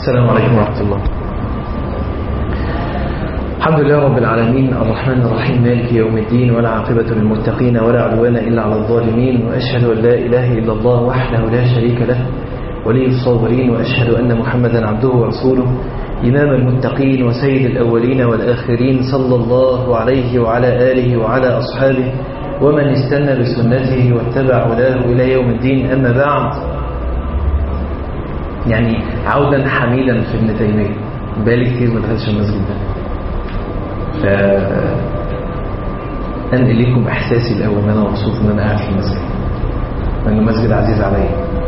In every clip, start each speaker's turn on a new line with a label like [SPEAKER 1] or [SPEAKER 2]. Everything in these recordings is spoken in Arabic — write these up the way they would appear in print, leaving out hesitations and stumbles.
[SPEAKER 1] السلام عليكم ورحمة الله. الحمد لله رب العالمين الرحمن الرحيم مالك يوم الدين، ولا عاقبة للمتقين ولا عدوان إلا على الظالمين، وأشهد أن لا إله إلا الله وحده لا شريك له ولي الصابرين، وأشهد أن محمدا عبده ورسوله إمام المتقين وسيد الأولين والآخرين، صلى الله عليه وعلى آله وعلى أصحابه ومن استنى بسنته واتبع هداه إلى يوم الدين. أما بعد، يعني عودا حميدا في ابن تيمية، بالي كتير ما دخلتش المسجد ده، فأنقل لكم إحساسي الأول أن أنا مبسوط أن أنا قاعد في المسجد، لأنه المسجد عزيز علي.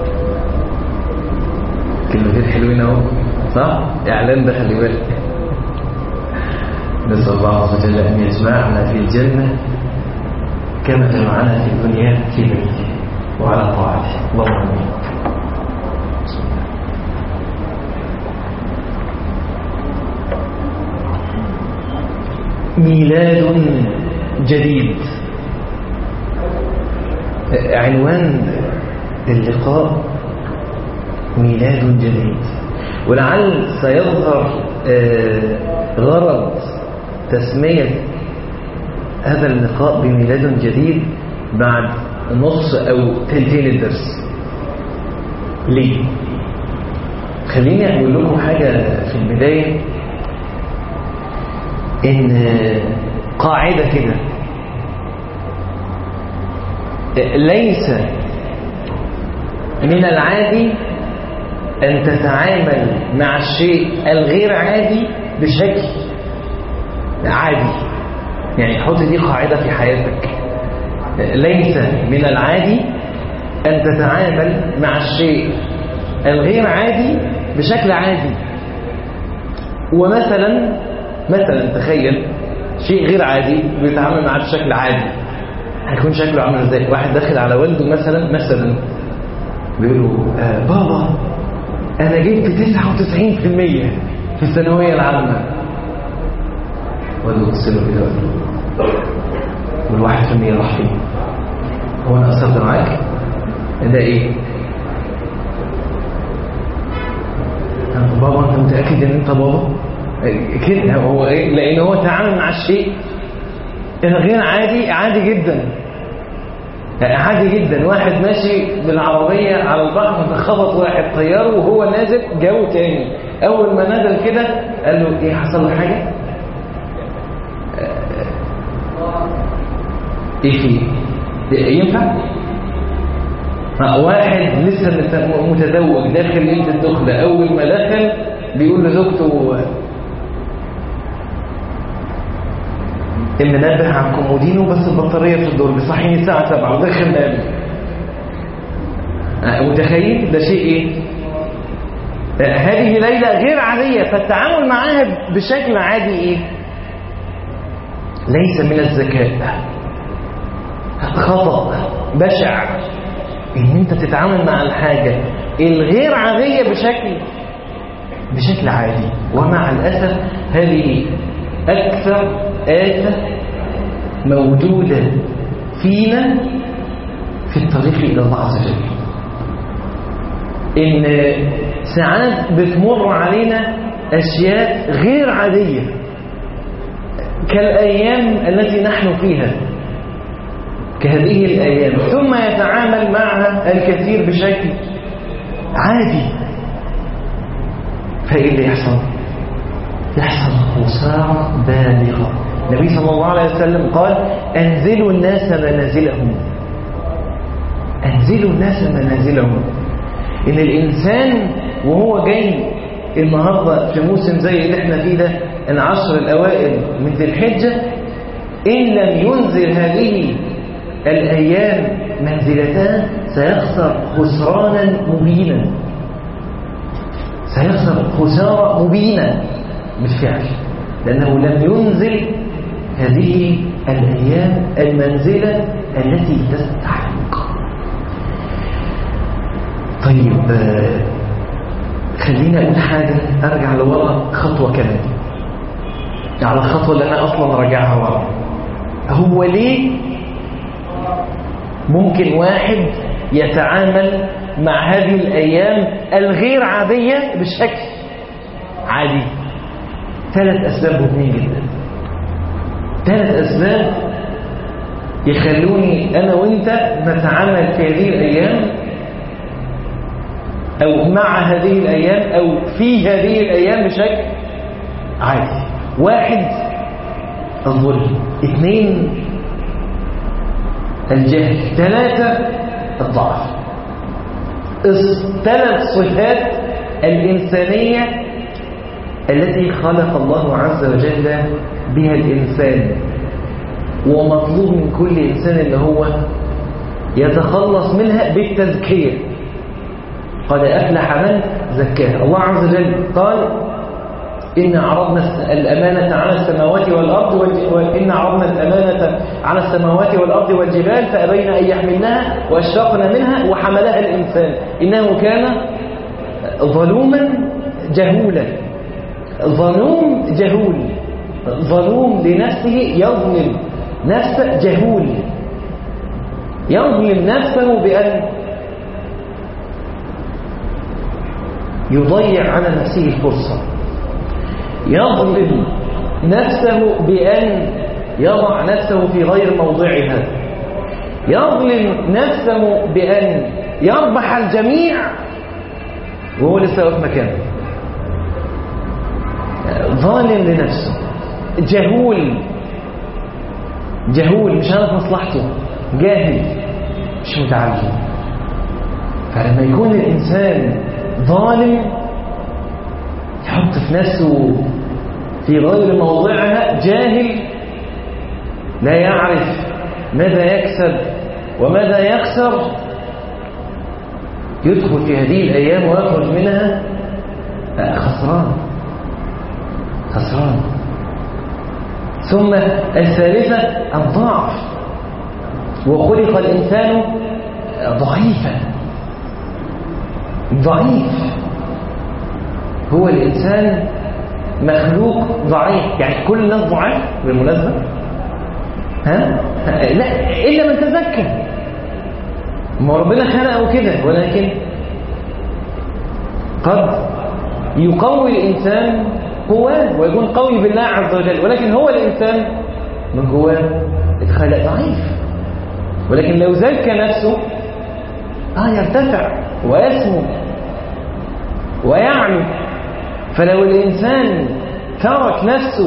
[SPEAKER 1] كلمتين حلوين أهو، صح؟ إعلان ده، خلي بالك. نسأل الله عز وجل أن يجمعنا في الجنة كما جمعنا في الدنيا في بيته وعلى طاعته، اللهم آمين. ميلاد جديد، عنوان اللقاء ميلاد جديد، ولعل سيظهر غرض تسمية هذا اللقاء بميلاد جديد بعد نص أو تلتين الدرس. ليه؟ خليني أقول لكم حاجة في البداية، إن قاعدة كده، ليس من العادي أن تتعامل مع الشيء الغير عادي بشكل عادي. يعني حط دي قاعدة في حياتك، ليس من العادي أن تتعامل مع الشيء الغير عادي بشكل عادي. ومثلا تخيل شيء غير عادي بيتعامل معاه بشكل عادي، هيكون شكله عامل ازاي؟ واحد داخل على والده مثلا بيقول له بابا انا جبت 99% في الثانويه العامه. والده بص له كده وال1% راح فين؟ هو انا قصرت معاك؟ ده ايه؟ بابا انت متاكد ان انت بابا؟ كده هو ايه؟ لان هو تعامل مع الشيء الغير عادي عادي جدا، عادي جدا. واحد ماشي بالعربيه على البحر فخبط واحد طياره وهو نازل جو تاني، اول ما نزل كده قال له ايه حصل له حاجه؟ ايه فيه؟ ينفع؟ واحد لسه متزوج داخل ليله الدخله، اول ما دخل بيقول لزوجته المنبه عن كومودينو بس البطاريه في الدور، بيصحيني الساعه 7 ودخل نام. متخيل ده شيء ايه؟ هذه ليله غير عاديه، فالتعامل معاها بشكل عادي ايه؟ ليس من الذكاء، خطأ بشع ان انت تتعامل مع الحاجه الغير عاديه بشكل عادي. ومع الاسف هذه أكثر آفة موجودة فينا في الطريق إلى الله عز وجل، إن ساعات بتمر علينا أشياء غير عادية كالأيام التي نحن فيها، كهذه الأيام، ثم يتعامل معها الكثير بشكل عادي. فإيه اللي يحصل خسارة بالغة. النبي صلى الله عليه وسلم قال أنزلوا الناس منازلهم. إن الإنسان وهو جاي النهاردة في موسم زي اللي احنا فيه ده، العشر الأوائل من ذي الحجة، إن لم ينزل هذه الأيام منزلتان سيخسر خسرانا مبينا، سيخسر خسارة مبينة بالفعل، لأنه لم ينزل هذه الأيام المنزلة التي تستحق. طيب خلينا أقول حاجة، أرجع لورا خطوة كمان على الخطوة اللي أنا أصلا راجعها ورا. هو ليه ممكن واحد يتعامل مع هذه الأيام الغير عادية بشكل عادي؟ 3 أسباب مهمين جدا. 3 أسباب يخلوني أنا وإنت نتعامل في هذه الأيام أو مع هذه الأيام أو في هذه الأيام بشكل عادي. 1 الظلم، 2 الجهل، 3 الضعف. 3 صفات الإنسانية التي خلق الله عز وجل بها الإنسان، ومطلوب من كل إنسان اللي هو يتخلص منها بالتزكية. قد أفلح من زكاها. الله عز وجل قال إن عرضنا الأمانة على السماوات والأرض وإن عرضنا الأمانة على السماوات والأرض والجبال فأبين أن يحملنها وأشفقنا منها وحملها الإنسان إنه كان ظلوما جهولا. ظلوم جهول، ظلوم لنفسه، يظلم نفسه، جهول، يظلم نفسه بأن يضيع على نفسه الفرصة، يظلم نفسه بأن يضع نفسه في غير موضعها، يظلم نفسه بأن يربح الجميع وهو لسه في مكانه. ظالم لنفسه، جهول، جهول مش عارف مصلحته، جاهل مش متعلم. فلما يكون الإنسان ظالم يحط في نفسه في غير موضعها، جاهل لا يعرف ماذا يكسب وماذا يخسر، يدخل في هذه الأيام ويخرج منها خسران خسران. ثم 3 الضعف، وخلق الإنسان ضعيفا. ضعيف، هو الإنسان مخلوق ضعيف. يعني كل الناس ضعاف بالمناسبة، لا إلا من تزكى، ما ربنا خلقه كده، ولكن قد يقوي الإنسان قواه ويكون قوي بالله عز وجل، ولكن هو الإنسان من جواه اتخلق ضعيف. ولكن لو زكى نفسه يرتفع ويسمو ويعلو. فلو الإنسان ترك نفسه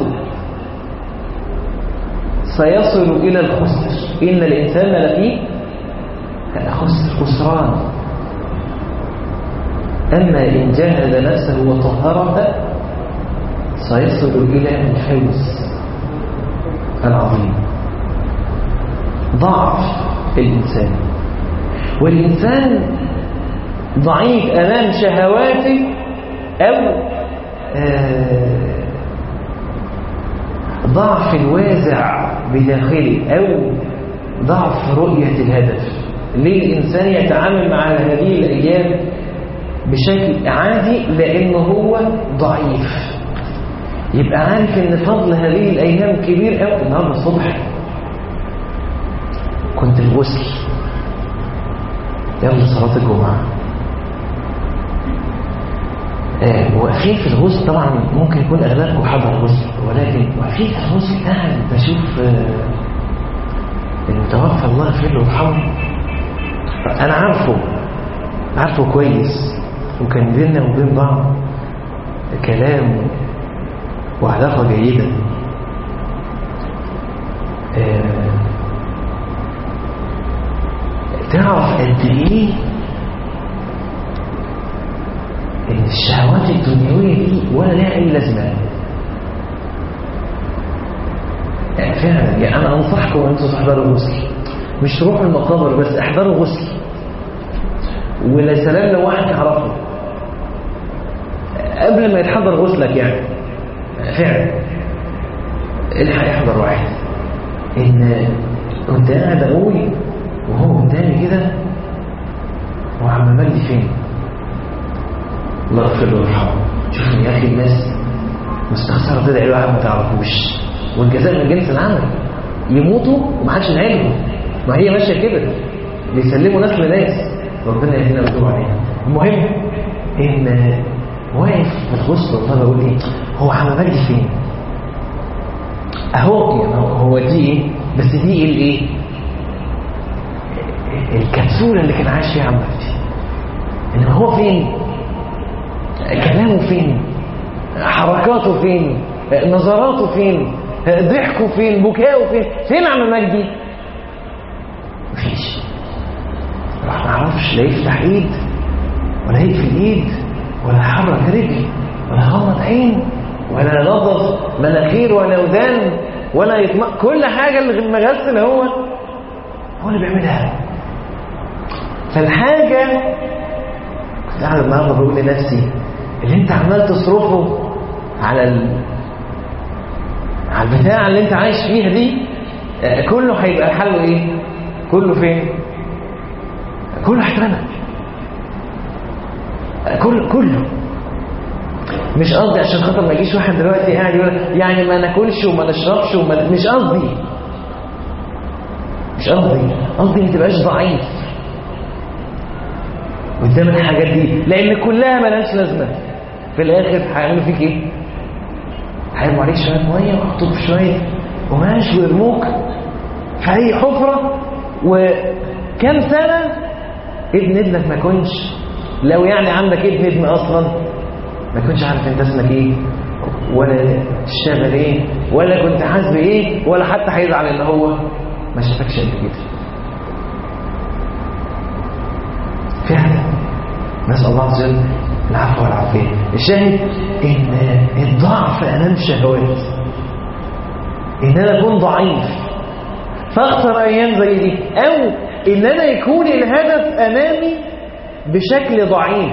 [SPEAKER 1] سيصل إلى الخسر. إن الإنسان لفي خسران. أما إن جاهد نفسه وطهرها سيصل إلى الفوز العظيم. ضعف الإنسان، والإنسان ضعيف أمام شهواته أو ضعف الوازع بداخله أو ضعف رؤية الهدف. ليه الإنسان يتعامل مع هذه الأيام بشكل عادي؟ لأنه هو ضعيف. يبقى عارف ان فضل هذه الايام كبير قوي. النهارده الصبح كنت الغسل، يلا صلاه الجمعه، واخير في الغسل طبعا ممكن يكون اغلبكم حضر الغسل، ولكن واخير في الغسل قاعد بشوف المتوفى الله يغفر له ويرحمه. انا عارفه كويس، وكان بيننا وبين بعض كلام وعلاقة جيدة. تعرف قد ايه ان الشهوات الدنيوية دي ولا لها اي لازمة. فعلا يعني انا انصحكم ان انتم تحضروا غسل، مش تروحوا المقابر بس، احضروا غسل. ولا سلام لو واحد تعرفه قبل ما يتحضر غسلك، يعني فعلا الحق يحضر واحد. ان كنت قاعد اقول وهو قدامي كده، وعم مجدي فين؟ الله يغفر له ويرحمه. شوفني يا اخي، الناس مستخسره تدعي له واحد ما تعرفوش، والجزاء من جنس العمل. يموتوا ومحدش يدعي، ما هي ماشيه كده، بيسلموا ناس لناس، ربنا يهدينا ويتوب علينا. المهم ان واقف بتبص والله بقول ايه هو عم مجدي فين؟ اهو يعني هو دي ايه؟ بس دي الايه؟ الكبسولة اللي كان عايش فيها عم مجدي. انما هو فين؟ كلامه فين؟ حركاته فين؟ نظراته فين؟ ضحكه فين؟ بكاؤه فين؟ فين عم مجدي؟ مفيش. ما اعرفش لا يفتح ايد ولا يقفل ايد ولا يحرك رجل ولا يغمض عين ولا ينظف مناخير ولا ودان ولا يطمئن. كل حاجه اللي المغسل هو اللي بيعملها. فالحاجه كنت قاعد النهارده بقول لنفسي اللي انت عمال تصرفه على البتاع اللي انت عايش فيها دي كله هيبقى حله ايه؟ كله فين؟ كله هيترمى. كله. مش قصدي عشان خاطر ما يجيش واحد دلوقتي قاعد يقول يعني ما ناكلش وما نشربش مش قصدي. قصدي ما تبقاش ضعيف قدام الحاجات دي، لان كلها مالهاش لازمه. في الاخر هيعملوا فيك ايه؟ هيرموا عليك شويه ميه ويحطوك في شويه قماش ويرموك في اي حفره. وكم سنه ابنك ما كنش، لو يعني عندك ابن اصلا ما كنتش عارف انت اسمك ايه ولا تشتغل ايه ولا كنت حاسس بايه ولا حتى هيزعل ان هو ما شافكش قبل كده. فعلا نسال الله عز وجل العفو والعافيه. الشاهد ان الضعف امام الشهوات، ان انا اكون ضعيف فاخسر ايام زي دي، او ان انا يكون الهدف امامي بشكل ضعيف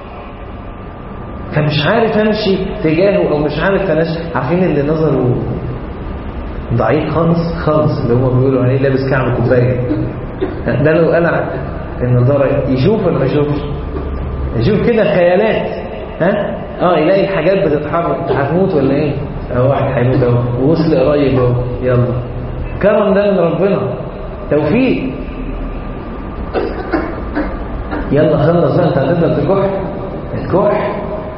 [SPEAKER 1] فمش عارف امشي تجاهه او مش عارف اناش. عارفين اللي نظره ضعيف خالص اللي هم بيقولوا عليه لابس كعب كوبايه، ده لو قلع النظاره يشوف ولا ما يشوفش؟ يشوف كده خيالات. يلاقي الحاجات بتتحرك. هتموت ولا ايه؟ واحد هيموت اهو ووصل قريب اهو. يلا كرم ده من ربنا، توفيق. يلا خلص بقى، انت هتفضل تكح.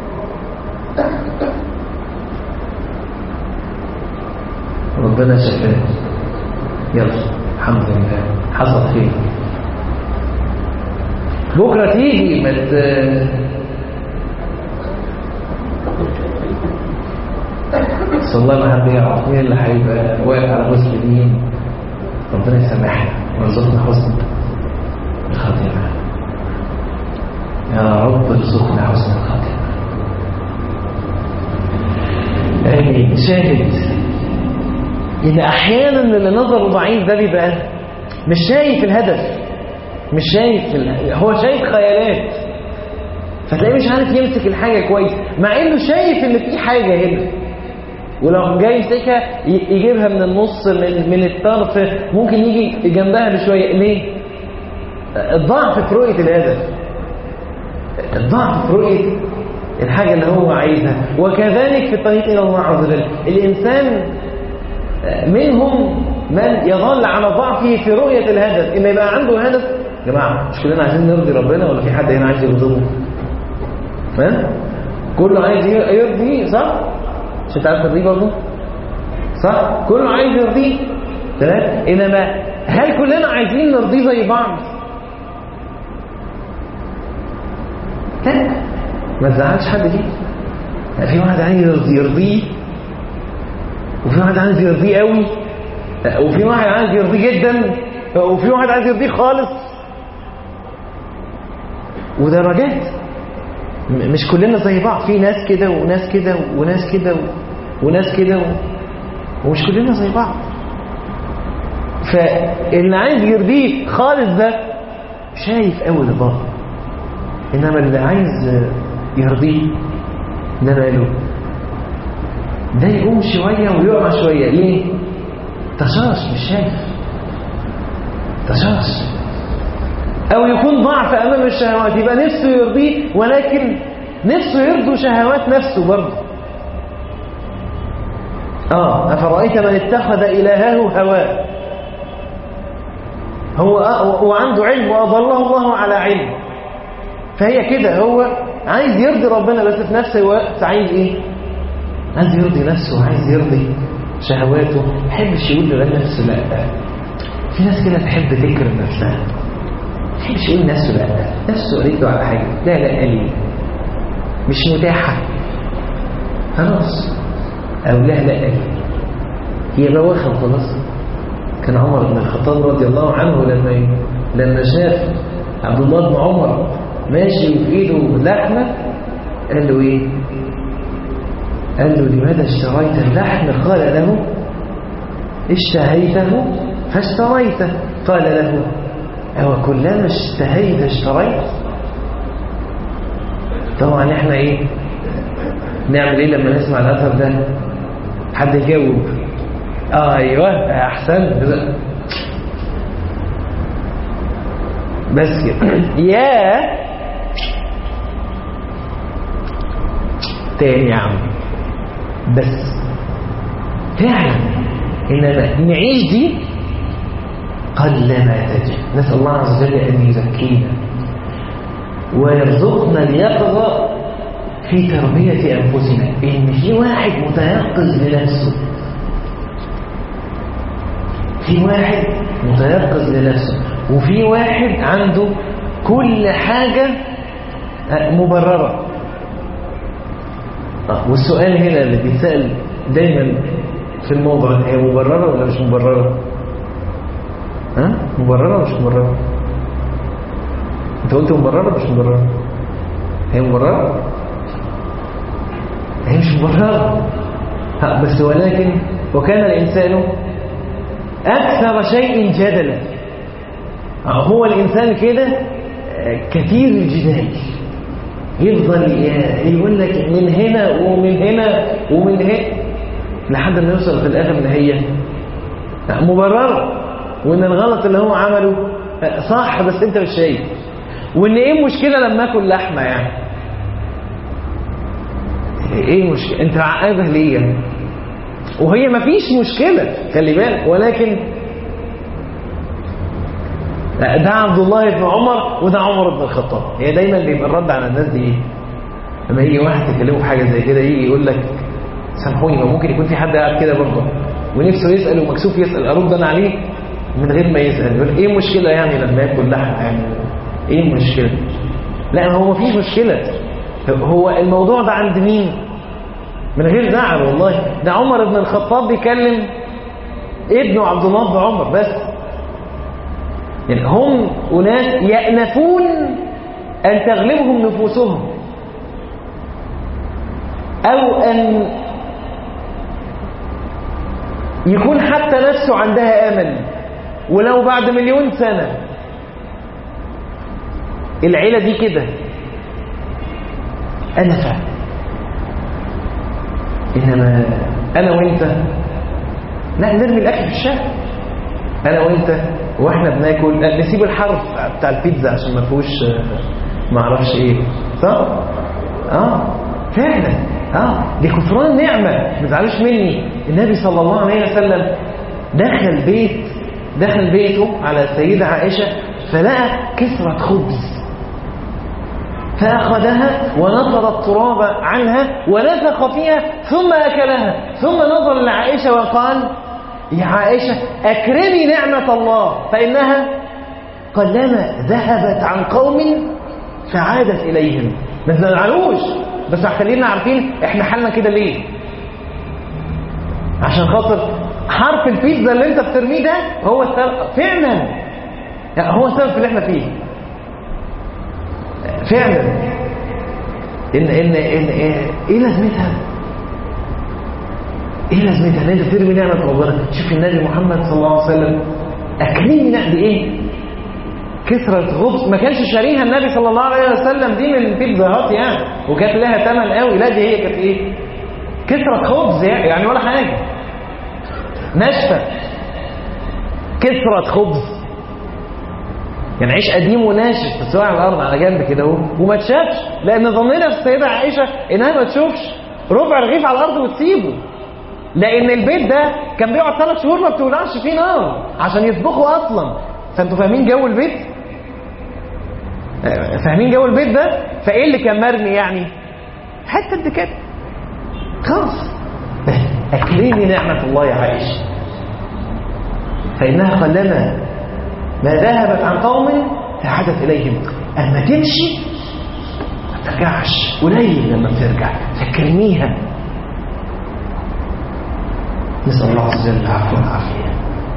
[SPEAKER 1] ربنا شفاه. يلا الحمد لله حصل خير. بكره تيجي بس والله ما حد يعرف مين اللي هيبقى واقف على غسل اليمين. ربنا يسامحنا ويرزقنا حسن الخاتمه. يا رب ارزقنا حسن الخاتمه. آمين. شاهد إن أحيانا اللي نظره ضعيف ده بيبقى مش شايف الهدف، مش شايف هو شايف خيالات، فتلاقيه مش عارف يمسك الحاجة كويس، مع إنه شايف إن في حاجة هنا، ولو جاي يمسكها يجيبها من النص من الطرف، ممكن يجي جنبها بشوية. ليه؟ الضعف في رؤية الهدف، الضعف في رؤية الحاجة اللي هو عايزها. وكذلك في الطريق إلى الله عز وجل الإنسان منهم من يظل على ضعفه في رؤية الهدف. إن يبقى عنده هدف. يا جماعة مش كلنا عايزين نرضي ربنا ولا في حد هنا عايز يرضيه؟ كله عايز يرضيه، صح؟ مش انت عايز ترضيه برضه؟ صح؟ كله عايز يرضيه. تمام؟ إنما هل كلنا عايزين نرضيه زي بعض؟ لا، ما تزعلش حد فيه. في واحد عايز يرضيه وفي واحد عايز يرضيه قوي وفي واحد عايز يرضيه جدا وفي واحد عايز يرضيه خالص. ودرجات، مش كلنا زي بعض. في ناس كده وناس كده وناس كده وناس كده ومش كلنا زي بعض. فاللي عايز يرضيه خالص ده شايف قوي لبعض، انما اللي عايز يرضيه ده ماله؟ ده يقوم شوية ويقع شوية. ليه؟ تشاش، مش شايف. تشاش. أو يكون ضعف أمام الشهوات، يبقى نفسه يرضيه ولكن نفسه يرضي شهوات نفسه برضه. أفرأيت من اتخذ إلهه هواه. هو عنده علم وأضله الله على علم، فهي كده، هو عايز يرضي ربنا، بس في نفس الوقت عايز ايه؟ عايز يرضي نفسه، عايز يرضي شهواته، ما يحبش يقول لنفسه لا. في ناس كده تحب تكرم نفسها، ما يحبش يقول لنفسه لا. نفسه قالت له على حاجه، لا قليل مش متاحه خلاص، او لا قليل هي بواخه وخلاص. كان عمر بن الخطاب رضي الله عنه لما شاف عبد الله بن عمر ماشي وفي ايده لحمه، قال له ايه؟ قال له لماذا اشتريت اللحم؟ قال له اشتهيته فاشتريته. قال له أو كلما اشتهيت اشتريت؟ طبعا احنا ايه نعمل ايه لما نسمع الاثر ده؟ حد يجاوب ايوه احسن بس كده. يا تاني يا عم، بس فعلا إنما نعيش دي قلما تجد. نسأل الله عز وجل أن يزكينا ويرزقنا اليقظة في تربية أنفسنا. إن في واحد متيقظ لنفسه، في واحد متيقظ لنفسه، وفي واحد عنده كل حاجة مبررة. والسؤال هنا اللي بيتسأل دايما في الموضوع، هي مبررة ولا مش مبررة؟ مبررة ولا مش مبررة؟ انت قلت مبررة ولا مش مبررة؟ هي مبررة؟ هي مش مبررة، بس ولكن وكان الإنسان أكثر شيء جدلا. هو الإنسان كده كثير الجدال، يفضل يقول لك من هنا ومن هنا ومن هنا لحد ما يوصل في الآخر ان هي مبررة، وان الغلط اللي هو عمله صح بس انت مش شايف، وان ايه المشكلة لما اكل لحمة؟ يعني ايه المشكلة؟ انت عقابها ليه؟ وهي مفيش مشكلة، خلي بالك. ولكن ده عبد الله بن عمر وده عمر بن الخطاب. هي دايما بيبقى الرد على الناس دي ايه؟ لما يجي واحد تكلمه في حاجه زي كده يجي يقول لك سامحوني، ما ممكن يكون في حد قاعد كده برضه ونفسه يسال ومكسوف يسال، ارد انا عليه من غير ما يسال. يقول ايه المشكله يعني لما ياكل لحمه؟ يعني ايه المشكله؟ لا هو مفيش مشكله. هو الموضوع ده عند مين؟ من غير زعل والله، ده عمر بن الخطاب بيكلم ابنه عبد الله بن عمر بس. يعني هم أناس يأنفون أن تغلبهم نفوسهم، أو أن يكون حتى نفسه عندها أمل، ولو بعد 1,000,000 سنة. العيلة دي كده أنفة. إنما أنا وإنت لا نرمي الأكل في الشارع، أنا وإنت واحنا بناكل نسيب الحرف بتاع البيتزا عشان ما فيهوش ما اعرفش ايه، صح؟ فعلا دي كفران نعمه. ما تزعلوش مني. النبي صلى الله عليه وسلم دخل بيته على السيدة عائشة فلقى كسرة خبز، فأخذها ونطر التراب عنها ونفخ فيها ثم أكلها، ثم نظر لعائشة وقال يا عائشة أكرمي نعمة الله فإنها قلما ذهبت عن قوم فعادت إليهم. ما تزعلوش، بس خلينا عارفين احنا حالنا كده ليه. عشان خاطر حرف البيتزا اللي انت بترميه ده هو السبب فعلا، هو السبب في اللي احنا فيه فعلا. إن ايه لازمتها؟ ايه لازمتها ان انت ترمي نعمه ربنا؟ شوف النبي محمد صلى الله عليه وسلم اكلين نعمه ايه؟ كسرة خبز. ما كانش شاريها النبي صلى الله عليه وسلم دي من بيتزا هات يعني وكانت لها ثمن قوي، لا دي هي كانت ايه؟ كسرة خبز يعني ولا حاجه، ناشفه. كسرة خبز يعني عيش قديم وناشف بس واقع على الارض على جنب كده اهو وما تشافش، لان ظننا في السيده عائشه انها ما تشوفش ربع رغيف على الارض وتسيبه، لان البيت ده كان بيقعد 3 شهور ما بتولعش فيه نار عشان يطبخوا اصلا. فانتوا فاهمين جو البيت؟ فاهمين جو البيت ده؟ فايه اللي كان مرمي يعني؟ حته قد كده خلاص. اكرمي نعمه الله يا عائشه، فانها قلما ما ذهبت عن قوم فحدث اليهم. اما تمشي ما ترجعش، قليل لما بترجع، فكرميها. نسال الله عز وجل العفو والعافيه.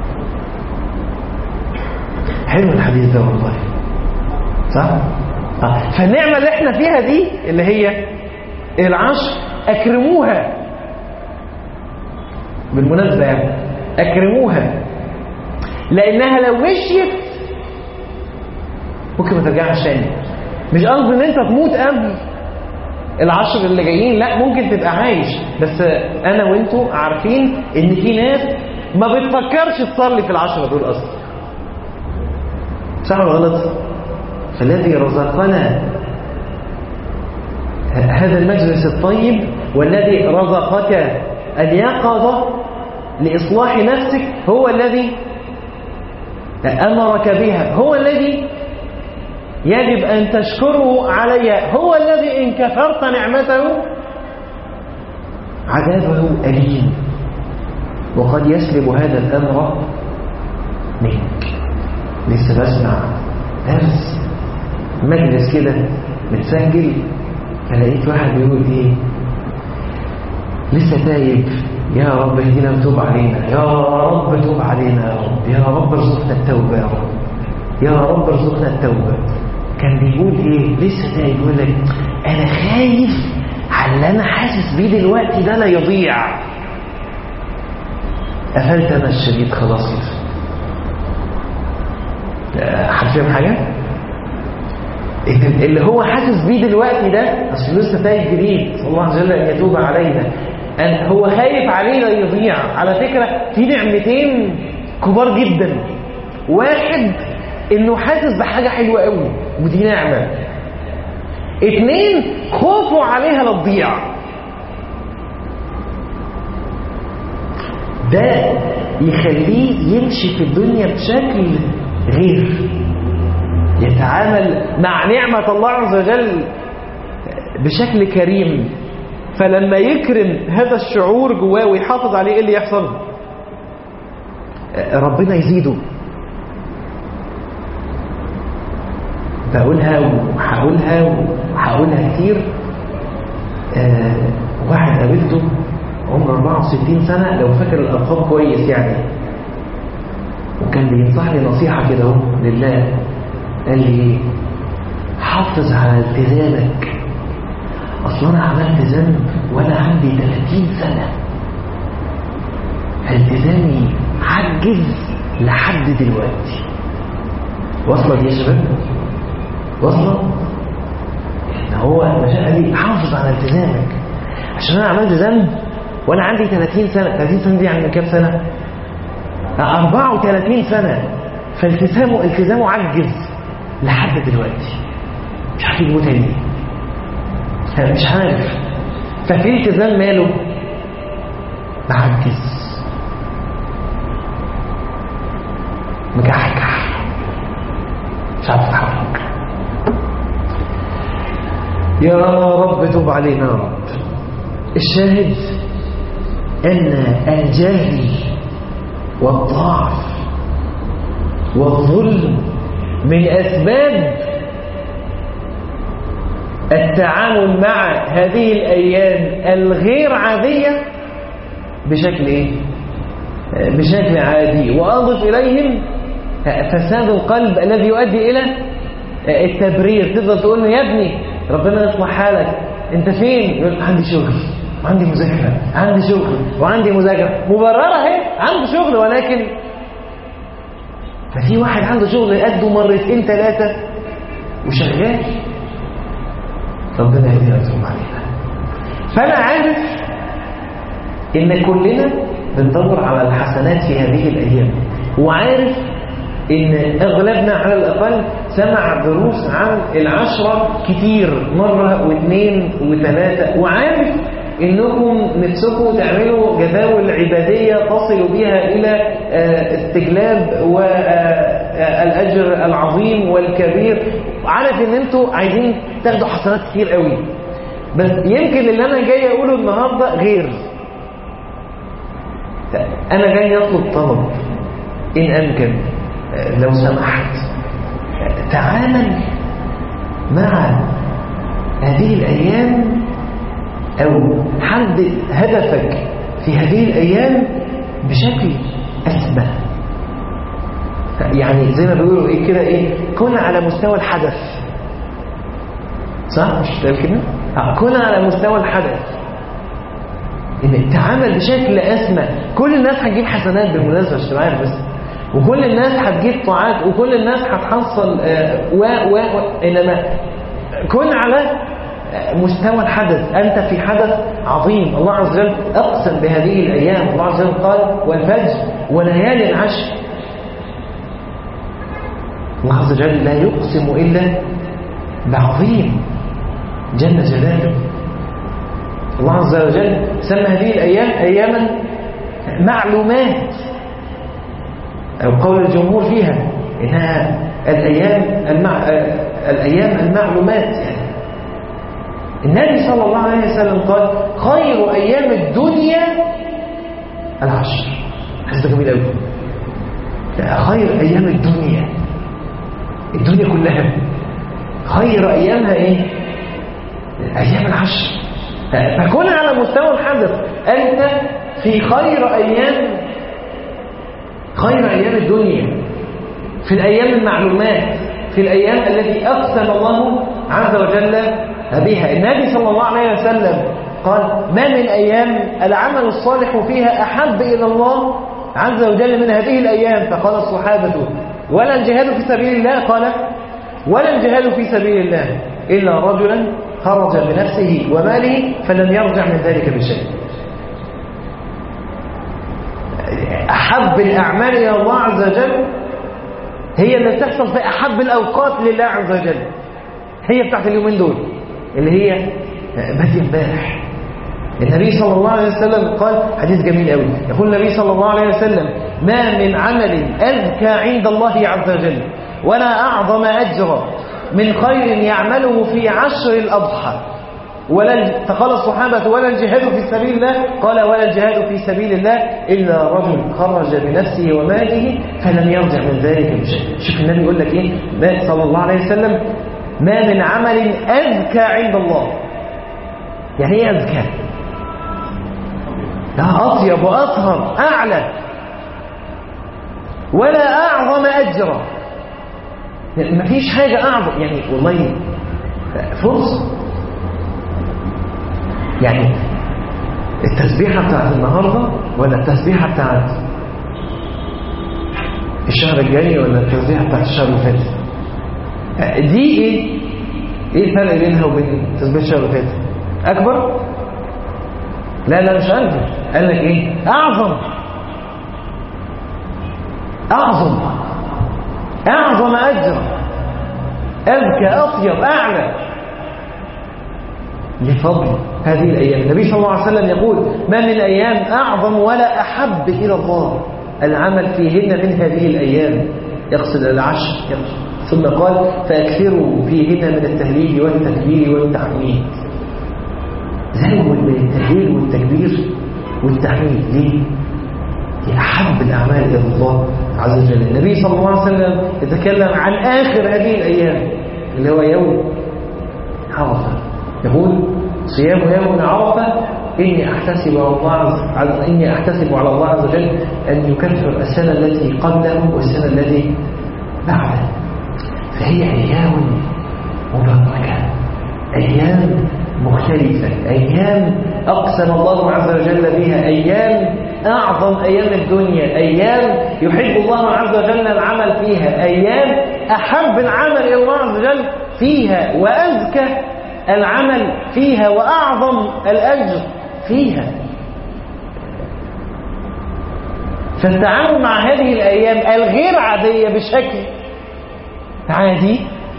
[SPEAKER 1] حلو الحديث ده والله، صح؟ فالنعمة اللي احنا فيها دي اللي هي العشر، اكرموها. بالمناسبة يعني اكرموها، لانها لو مشيت ممكن ما ترجعش تاني. مش قصدي ان انت تموت قبل العشر اللي جايين، لا، ممكن تبقى عايش، بس انا وانتوا عارفين ان في ناس ما بتفكرش تصلي في العشرة دول اصلا. صح ولا غلط؟ فالذي رزقنا هذا المجلس الطيب والذي رزقك اليقظة لإصلاح نفسك هو الذي أمرك بها، هو الذي يجب أن تشكره عليها، هو الذي إن كفرت نعمته عذابه أليم، وقد يسلب هذا الأمر منك. لسه بسمع درس مجلس كده متسجل، فلقيت واحد بيقول ايه؟ لسه تايب، يا رب اهدنا وتوب علينا، يا رب توب علينا يا رب، يا رب ارزقنا التوبة يا رب، يا رب ارزقنا التوبة. كان بيقول ايه؟ لسه تايب، يقول لك انا خايف على اللي انا حاسس بيه دلوقتي ده لا يضيع. قفلت انا الشريط خلاص كده. حرفيا حاجة اللي هو حاسس بيه دلوقتي ده، اصل لسه تايه جديد، الله عز وجل ان يتوب علينا، أن هو خايف علينا يضيع. على فكرة في نعمتين كبار جدا، واحد انه حاسس بحاجة حلوة قوي ودي نعمة، اتنين خوفه عليها لا تضيع. ده يخليه يمشي في الدنيا بشكل غير، يتعامل مع نعمة الله عز وجل بشكل كريم. فلما يكرم هذا الشعور جواه ويحافظ عليه، ايه اللي يحصل؟ ربنا يزيده. بقولها وهقولها كتير. واحد قابلته عمره 64 سنة لو فاكر الأرقام كويس يعني، وكان بينصحني نصيحة كده اهو لله. قال لي حافظ على التزامك، اصلا انا عملت ذنب وانا عندي 30 سنة، التزامي عجز لحد دلوقتي. وصلت يا شباب؟ وصلت؟ ان هو المشاعر دي حافظ على التزامك، عشان انا عملت ذنب وانا عندي 30 سنة. 30 سنة دي يعني كام سنة؟ 34 سنة. فالتزامه عجز لحد دلوقتي، مش عارف يجيبه تاني، مش عارف. ففي التزام ماله معجز، مكحكح، مش عارف يتحرك. يا رب توب علينا يا رب. الشاهد ان الجهل والضعف والظلم من أسباب التعامل مع هذه الأيام الغير عادية بشكل إيه؟ بشكل عادي. وأضف إليهم فساد القلب الذي يؤدي إلى التبرير. تفضل تقول له يا ابني ربنا يصلح حالك، أنت فين؟ يقول عندي شغل وعندي مذاكرة، عندي شغل وعندي مذاكرة. مبررة اهي، عنده شغل، ولكن ففي واحد عنده شغل قده مرتين ثلاثة وشغال. ربنا يهدينا ويتوب علينا. فأنا عارف إن كلنا بندور على الحسنات في هذه الأيام، وعارف إن أغلبنا على الأقل سمع دروس عن العشرة كتير، مرة واثنين وثلاثة، وعارف إنكم نفسكم تعملوا جداول عبادية تصلوا بها إلى استجلاب والأجر العظيم والكبير. عارف ان انتوا عايزين تاخدوا حسنات كتير قوي، بس يمكن اللي انا جاي اقوله النهارده غير. انا جاي اطلب طلب ان امكن، لو سمحت تعامل مع هذه الايام او حدد هدفك في هذه الايام بشكل اسمى. يعني زي ما بيقولوا ايه كده، ايه، كن على مستوى الحدث. صح مش كده؟ كن على مستوى الحدث، ان تعامل بشكل اسمى. كل الناس هتجيب حسنات بالمناسبه مش عارف، بس وكل الناس هتجيب طاعات وكل الناس هتحصل انما كن على مستوى الحدث. انت في حدث عظيم، الله عز وجل اقسم بهذه الايام. الله عز وجل قال والفجر وليال عشر. الله عز وجل لا يقسم الا بعظيم جل جلاله. الله عز وجل سمى هذه الأيام أياما معلومات، أو قول الجمهور فيها إنها الأيام المعلومات. يعني النبي صلى الله عليه وسلم قال خير أيام الدنيا العشر. حسنا جميل أوي. خير أيام الدنيا كلها، خير أيامها إيه؟ أيام العشر. فكون على مستوى الحدث أنت في خير أيام الدنيا، في الأيام المعلومات، في الأيام التي أقسم الله عز وجل بها. النبي صلى الله عليه وسلم قال ما من أيام العمل الصالح فيها أحب إلى الله عز وجل من هذه الأيام. فقال الصحابة ولا الجهاد في سبيل الله؟ قال ولا الجهاد في سبيل الله إلا رجلا خرج بنفسه وماله فلم يرجع من ذلك بشيء. أحب الأعمال إلى الله عز وجل هي اللي تحصل في أحب الأوقات لله عز وجل، هي بتاعت اليومين دول اللي هي بدي امبارح. النبي صلى الله عليه وسلم قال حديث جميل قوي، يقول النبي صلى الله عليه وسلم ما من عمل أزكى عند الله عز وجل ولا أعظم أجرا من خير يعمله في عشر الأضحى. فقال الصحابة ولا الجهاد في سبيل الله؟ قال ولا الجهاد في سبيل الله إلا رجل خرج بنفسه وماله فلم يرجع من ذلك بشيء. شوف النبي يقول لك إيه صلى الله عليه وسلم ما من عمل أزكى عند الله. يعني إيه أزكى؟ لا أطيب وأطهر أعلى، ولا أعظم أجرا. ما فيش حاجة أعظم، يعني والله فرصة. يعني التسبيحة بتاعت النهاردة ولا التسبيحة بتاعت الشهر الجاي ولا التسبيحة بتاعت الشهر اللي فات؟ دي ايه الفرق بينها وبين تسبيحة الشهر اللي فات؟ أكبر؟ لا مش أكبر. قال لك ايه؟ أعظم أجر، أذكى، أطيب، أعلى لفضل هذه الأيام. النبي صلى الله عليه وسلم يقول ما من أيام أعظم ولا أحب إلى الله العمل فيهن من هذه الأيام، يقصد العشر. ثم قال فأكثروا فيهن من التهليل والتكبير والتحميد. زود من التهليل والتكبير والتحميد. ليه؟ هي أحب الأعمال إلى الله عز وجل. النبي صلى الله عليه وسلم يتكلم عن آخر هذه الأيام اللي هو يوم عرفة، يقول صيام يوم عرفة إني أحتسب على الله عز وجل أن يكفر السنة التي قبله والسنة التي بعده. فهي أيام مباركة، أيام مختلفة، أيام أقسم الله عز وجل بها، أيام أعظم أيام الدنيا، أيام يحب الله عز وجل العمل فيها، أيام أحب العمل إلى الله عز وجل فيها، وأزكى العمل فيها، وأعظم الأجر فيها. فالتعامل مع هذه الأيام الغير عادية بشكل عادي،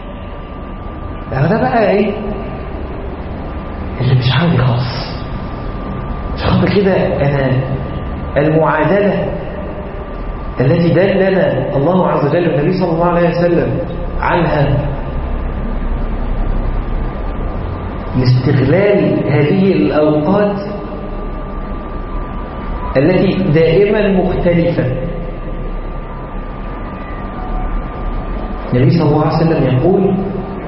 [SPEAKER 1] ده بقى إيه اللي مش عادي خالص. مش خاطر كده أنا المعادلة التي دلنا الله عز وجل والنبي صلى الله عليه وسلم عنها لاستغلال هذه الأوقات التي دائما مختلفة. النبي صلى الله عليه وسلم يقول: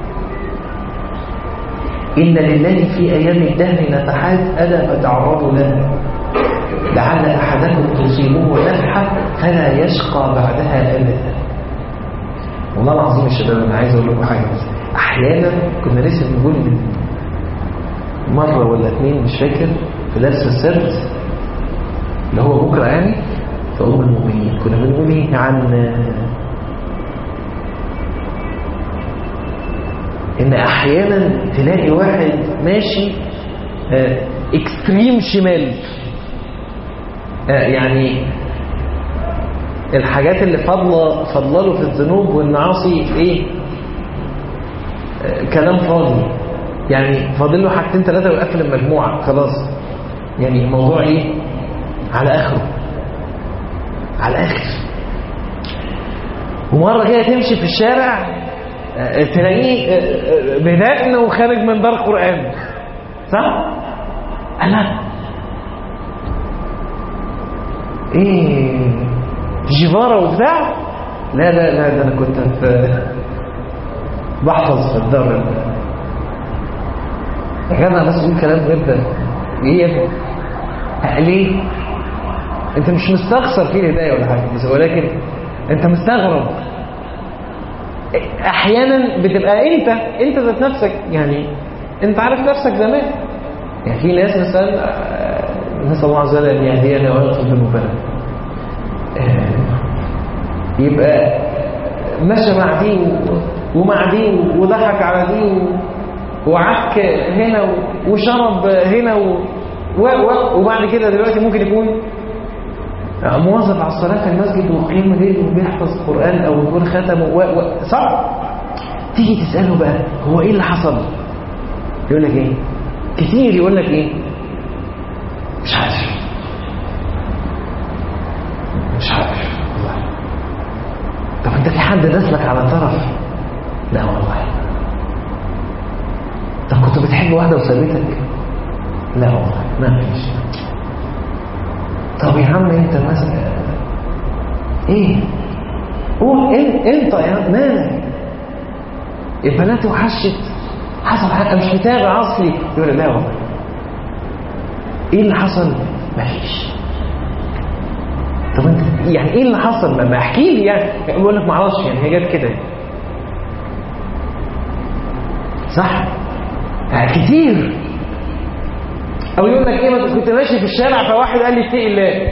[SPEAKER 1] إن لله في أيام الدهر نفحات ألا فتعرضوا لها لعل أحدكم تصيبه نفحة فلا يشقى بعدها أبدا. والله العظيم يا شباب أنا عايز أقول لكم حاجة. أحيانا كنا لسه بنقول من مرة ولا اتنين مش فاكر في درس السبت اللي هو بكرة يعني في أم المؤمنين، كنا بنقول إيه عن إن أحيانا تلاقي واحد ماشي اكستريم شمال، يعني الحاجات اللي فضله في الذنوب والمعاصي ايه، كلام فاضي، يعني فاضل له حاجتين ثلاثة ويقفل المجموعة خلاص، يعني الموضوع ايه على اخره على الاخر. ومرة كده تمشي في الشارع تلاقيه بدقن وخارج من دار قرآن، صح؟ أنا ايه جيفارة وبتاع؟ لا لا لا ده انا كنت بحفظ في الدار يا جماعة. بس بقول كلام غير ده ايه يا ابني؟ ليه؟ انت مش مستخسر فيه الهداية ولا حاجة، بس ولكن انت مستغرب. احيانا بتبقى انت ذات نفسك، يعني انت عارف نفسك زمان، يعني في ناس مثلا نسأل الله عز وجل ان يهدينا ويغفر ذنوبنا، يبقى مشى مع دي ومع دي وضحك على دي وعك هنا وشرب هنا وبعد كده دلوقتي ممكن يكون مواظب على الصلاة في المسجد وقيم الليل وبيحفظ قرآن أو يكون ختمه صعب. تيجي تسأله بقى هو إيه اللي حصل؟ يقول لك إيه؟ كتير يقول لك إيه؟ مش عارف والله. طب أنت في حد دسلك على طرف؟ لا والله. طب كنت بتحب واحدة وسابتك؟ لا والله ما فيش. طب يا عم انت مثلا ايه؟ قول انت يا مالك؟ البنات وحشت حصل حاجه مش متابع اصلي. يقول لا والله. ايه اللي حصل؟ مفيش. طب انت يعني ايه اللي حصل؟ ما احكي لي يعني. بقول لك ما اعرفش يعني هي جت كده صح؟ كتير. او يقول لك ايه كنت ماشي في الشارع فواحد قال لي اتقي الله.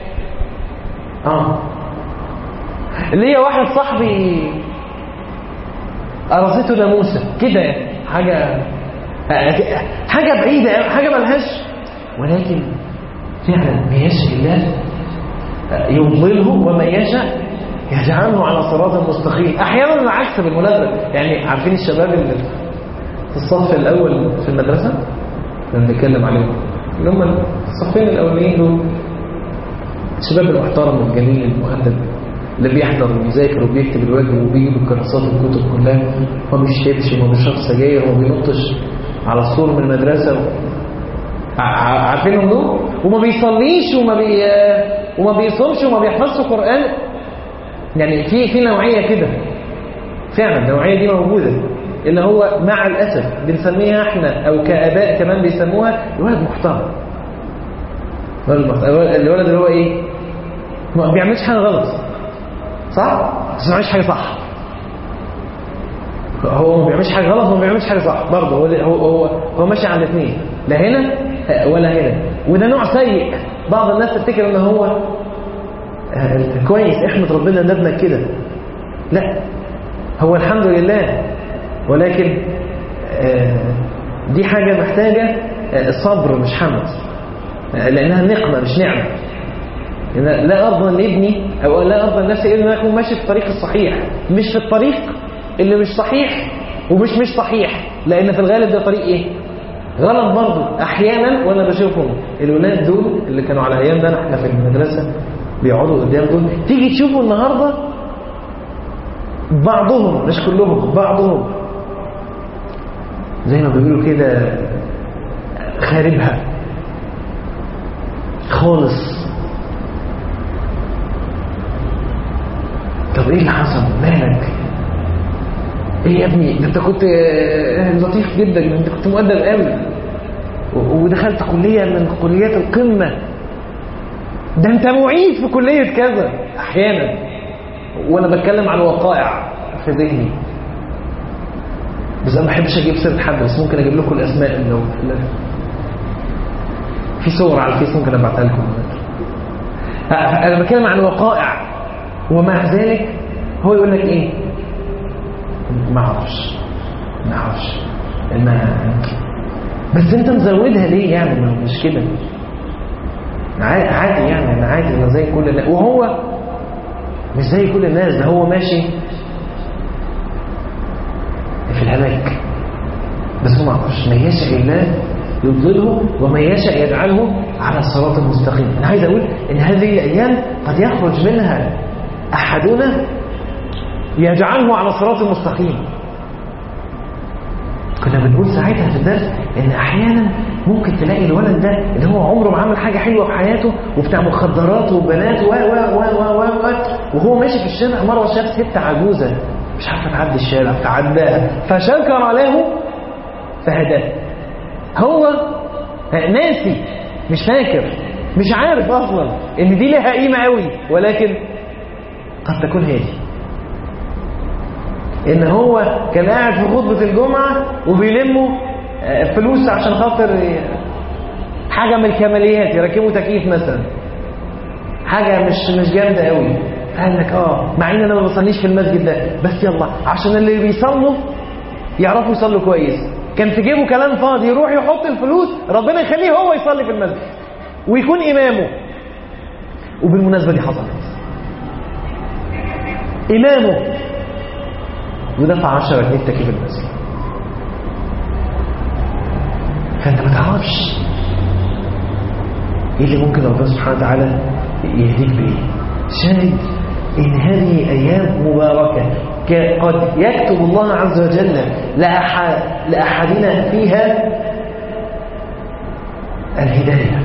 [SPEAKER 1] ليا واحد صاحبي قرصته ناموسه كده يعني حاجه بعيده حاجه ملهاش، ولكن فعلا ما يشاء الله يضلله وما يشاء يجعله على صراط مستقيم. احيانا العكس بالمناسبه، يعني عارفين الشباب اللي في الصف الاول في المدرسه اللي بنتكلم عليهم اللي هم الصفين الاولين دول، الشباب المحترم والجميل المؤدب اللي بيحضر وبيذاكر وبيكتب الواجب وبيجيب الكراسات والكتب كلها وما بيشربش وما بيشربش سجاير وما بينطش على السور من المدرسه، عارفينهم دول؟ وما بيصليش وما بيصومش وما بيحفظش قرآن. يعني في نوعيه كده فعلا، النوعيه دي موجوده، اللي هو مع الاسف بنسميها احنا او كآباء كمان بيسموها الولد محترم. الولد اللي هو ايه؟ ما بيعملش حاجه غلط صح؟ بس ما بيعملش حاجه صح. هو ما بيعملش حاجه غلط وما بيعملش حاجه صح برضه، هو ماشي على الاثنين، لا هنا ولا هنا. وده نوع سيء. بعض الناس تفتكر ان هو كويس، احمد ربنا ان ابنك كده. لا، هو الحمد لله، ولكن دي حاجه محتاجه صبر مش حمد، لانها نقمه مش نعمه. لا أرضى لابني أو لا أرضى لنفسي إلا أن أكون ماشي في الطريق الصحيح، مش في الطريق اللي مش صحيح ومش صحيح، لأن في الغالب ده طريق إيه؟ غلط برضه أحيانا. وأنا بشوفهم الولاد دول اللي كانوا على أيام ده احنا في المدرسة بيقعدوا قدام دول، تيجي تشوفوا النهاردة بعضهم مش كلهم، بعضهم زي ما بيقولوا كده خاربها خالص. طب ايه اللي حصل؟ مالك؟ ايه يا ابني؟ ده انت كنت لطيف جدا، ده انت كنت مؤدب قوي، ودخلت كلية من كليات القمة، ده انت معيد في كلية كذا. احيانا وانا بتكلم عن وقائع في ذهني، بس انا ما بحبش اجيب سيرة حد، بس ممكن اجيب لكم الاسماء لو في صور على الفيس ممكن ابعتها لكم. انا بتكلم عن وقائع، ومع ذلك هو يقول لك ايه؟ ما اعرفش بس انت مزودها ليه يعني؟ ما مش كده، عادي يعني، انا عادي، انا زي كل الناس. وهو مش زي كل الناس، ده هو ماشي في الهلاك، بس هو ما اعرفش. ما يشاء الله يضلله وما يشاء يجعله على الصراط المستقيم. انا عايز اقول ان هذه الايام قد يخرج منها احدنا يجعله على الصراط المستقيم. كنا بنقول ساعتها في الدرس ان احيانا ممكن تلاقي الولد ده اللي هو عمره ما عمل حاجه حلوه في حياته، وبتاع مخدرات وبنات وهو ماشي في الشارع مره شاف ست عجوزه مش عارفه تعدي الشارع فعداها فشكر له فهداه. هو ناسي، مش فاكر، مش عارف اصلا ان دي لها قيمه قوي، ولكن قد تكون هي دي. ان هو كان قاعد في خطبه الجمعه وبيلموا فلوس عشان خاطر حاجه من الكماليات، يركبوا تكييف مثلا، حاجه مش جامده قوي. قال لك مع ان انا ما بصليش في المسجد ده، بس يلا عشان اللي بيصلوا يعرفوا يصلوا كويس. كان في جيبه كلام فاضي، يروح يحط الفلوس، ربنا يخليه هو يصلي في المسجد ويكون امامه. وبالمناسبه دي حصلت، امامه ودفع 10 جنيه تكييف المسجد. فانت ما تعرفش ايه اللي ممكن ربنا سبحانه وتعالى يهديك بايه. شاهد ان هذه ايام مباركه، قد يكتب الله عز وجل لاحدنا فيها الهدايه،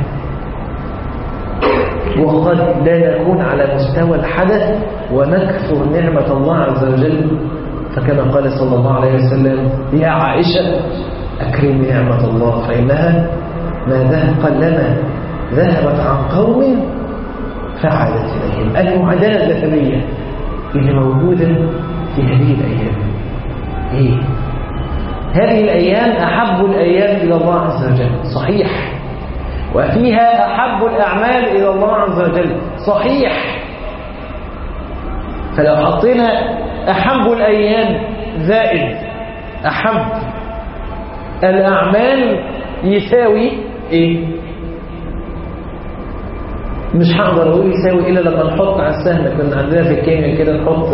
[SPEAKER 1] وقد لا نكون على مستوى الحدث ونكثر نعمه الله عز وجل. فكما قال صلى الله عليه وسلم: يا عائشة أكرمي نعمة الله فإنها ما قلما ذهبت عن قوم فعادت إليهم. المعادلة الذهبية اللي موجودة في هذه الأيام إيه؟ هذه الأيام أحب الأيام إلى الله عز وجل، صحيح، وفيها أحب الأعمال إلى الله عز وجل، صحيح. فلو حطينا أحب الأيام زائد أحب الأعمال يساوي إيه؟ مش هقدر أقول يساوي إلا لما نحط على السهم. كنا عندنا في الكيمياء كده نحط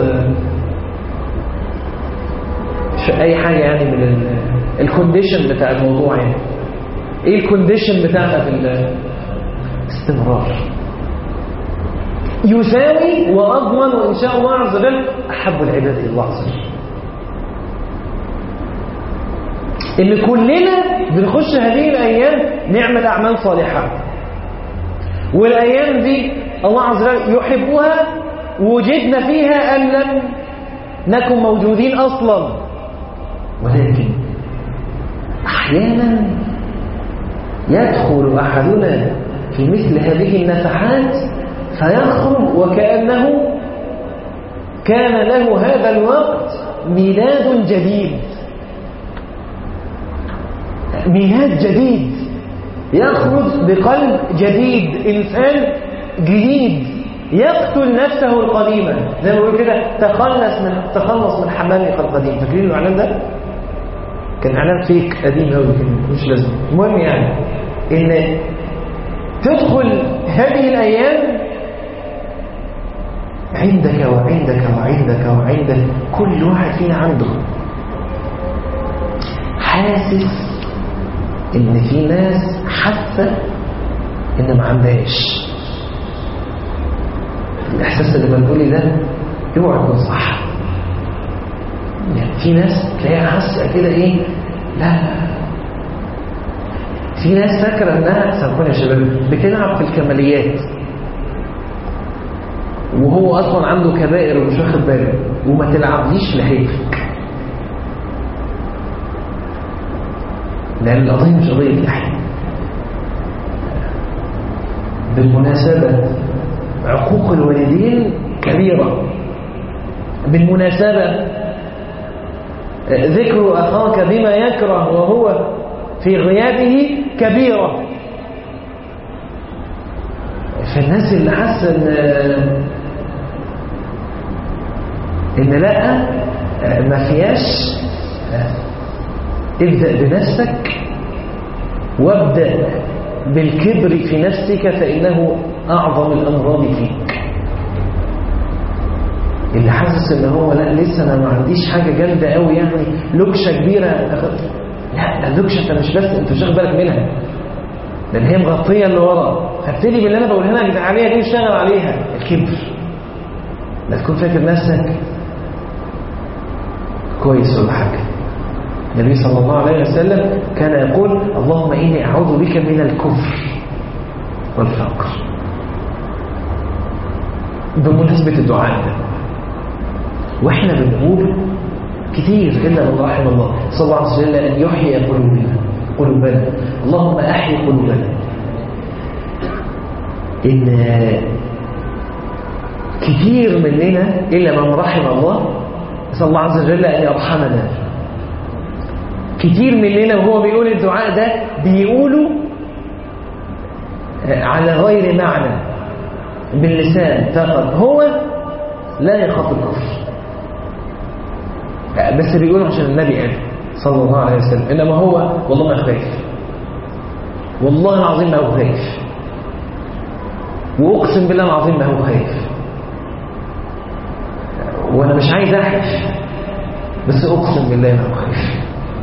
[SPEAKER 1] أي حاجة يعني من الكونديشن بتاع الموضوع. يعني إيه الكونديشن بتاعها في الاستمرار؟ يساوي وأضمن وإن شاء الله عز وجل أحب العباد إلى الله عز وجل. اللي كلنا بنخش هذه الأيام نعمل أعمال صالحة، والأيام دي الله عز وجل يحبها، وجدنا فيها أن لم نكن موجودين أصلا. ولكن أحيانا يدخل أحدنا في مثل هذه النفحات فيخرج وكأنه كان له هذا الوقت ميلاد جديد، ميلاد جديد، يخرج بقلب جديد، إنسان جديد، يقتل نفسه القديمة. زي ما بيقول كده: تخلص من حمامك القديم. فاكرين الإعلان ده؟ كان إعلان فيك قديم قوي مش لازم. المهم يعني إن تدخل هذه الأيام عندك وعندك وعندك وعندك، كل واحد فينا عنده حاسس ان في ناس حاسه ان ما عندهاش. الاحساس اللي بنقولي ده اوعى يكون صح. يعني في ناس تلاقيها حاسه كده ايه، لا، في ناس فاكرة انها سامحوني يا شباب بتلعب في الكماليات، وهو اصلا عنده كبائر ومش واخد باله. وما تلعبليش لحيفك، لان القضية مش قضية لحية. بالمناسبة عقوق الوالدين كبيرة. بالمناسبة ذكر أخاك بما يكره وهو في غيابه كبيرة. فالناس اللي حاسة إن لا ما فيهاش، ابدأ بنفسك وابدأ بالكبر في نفسك، فإنه أعظم الأمراض فيك. اللي حاسس ان هو لا لسه انا ما عنديش حاجه جامده قوي، يعني لكشه كبيره، لا اللكشه انت مش بس انت مش واخد بالك منها، لان هي مغطيه اللي ورا. هبتدي باللي انا بقولها لك عليها دي واشتغل عليها. الكبر، لا تكون فاكر نفسك كويس ولا حاجه. النبي صلى الله عليه وسلم كان يقول اللهم اني اعوذ بك من الكفر والفقر. بمناسبه الدعاء ده، واحنا بنقول كتير الا من رحم الله، صلى الله عليه وسلم ان يحيي قلوبنا. اللهم احيي قلوبنا. ان كتير مننا الا من رحم الله، صلى الله عز وجل ان يرحمنا. كتير مننا وهو بيقول الدعاء ده بيقوله على غير معنى باللسان فقط، هو لا يخاف الكفر بس بيقولوا عشان النبي قال صلى الله عليه وسلم، إنما هو والله ما خايف، والله العظيم ما هو خايف، وأقسم بالله العظيم ما هو خايف. وأنا مش عايز أحلف بس أقسم بالله ما هو خايف.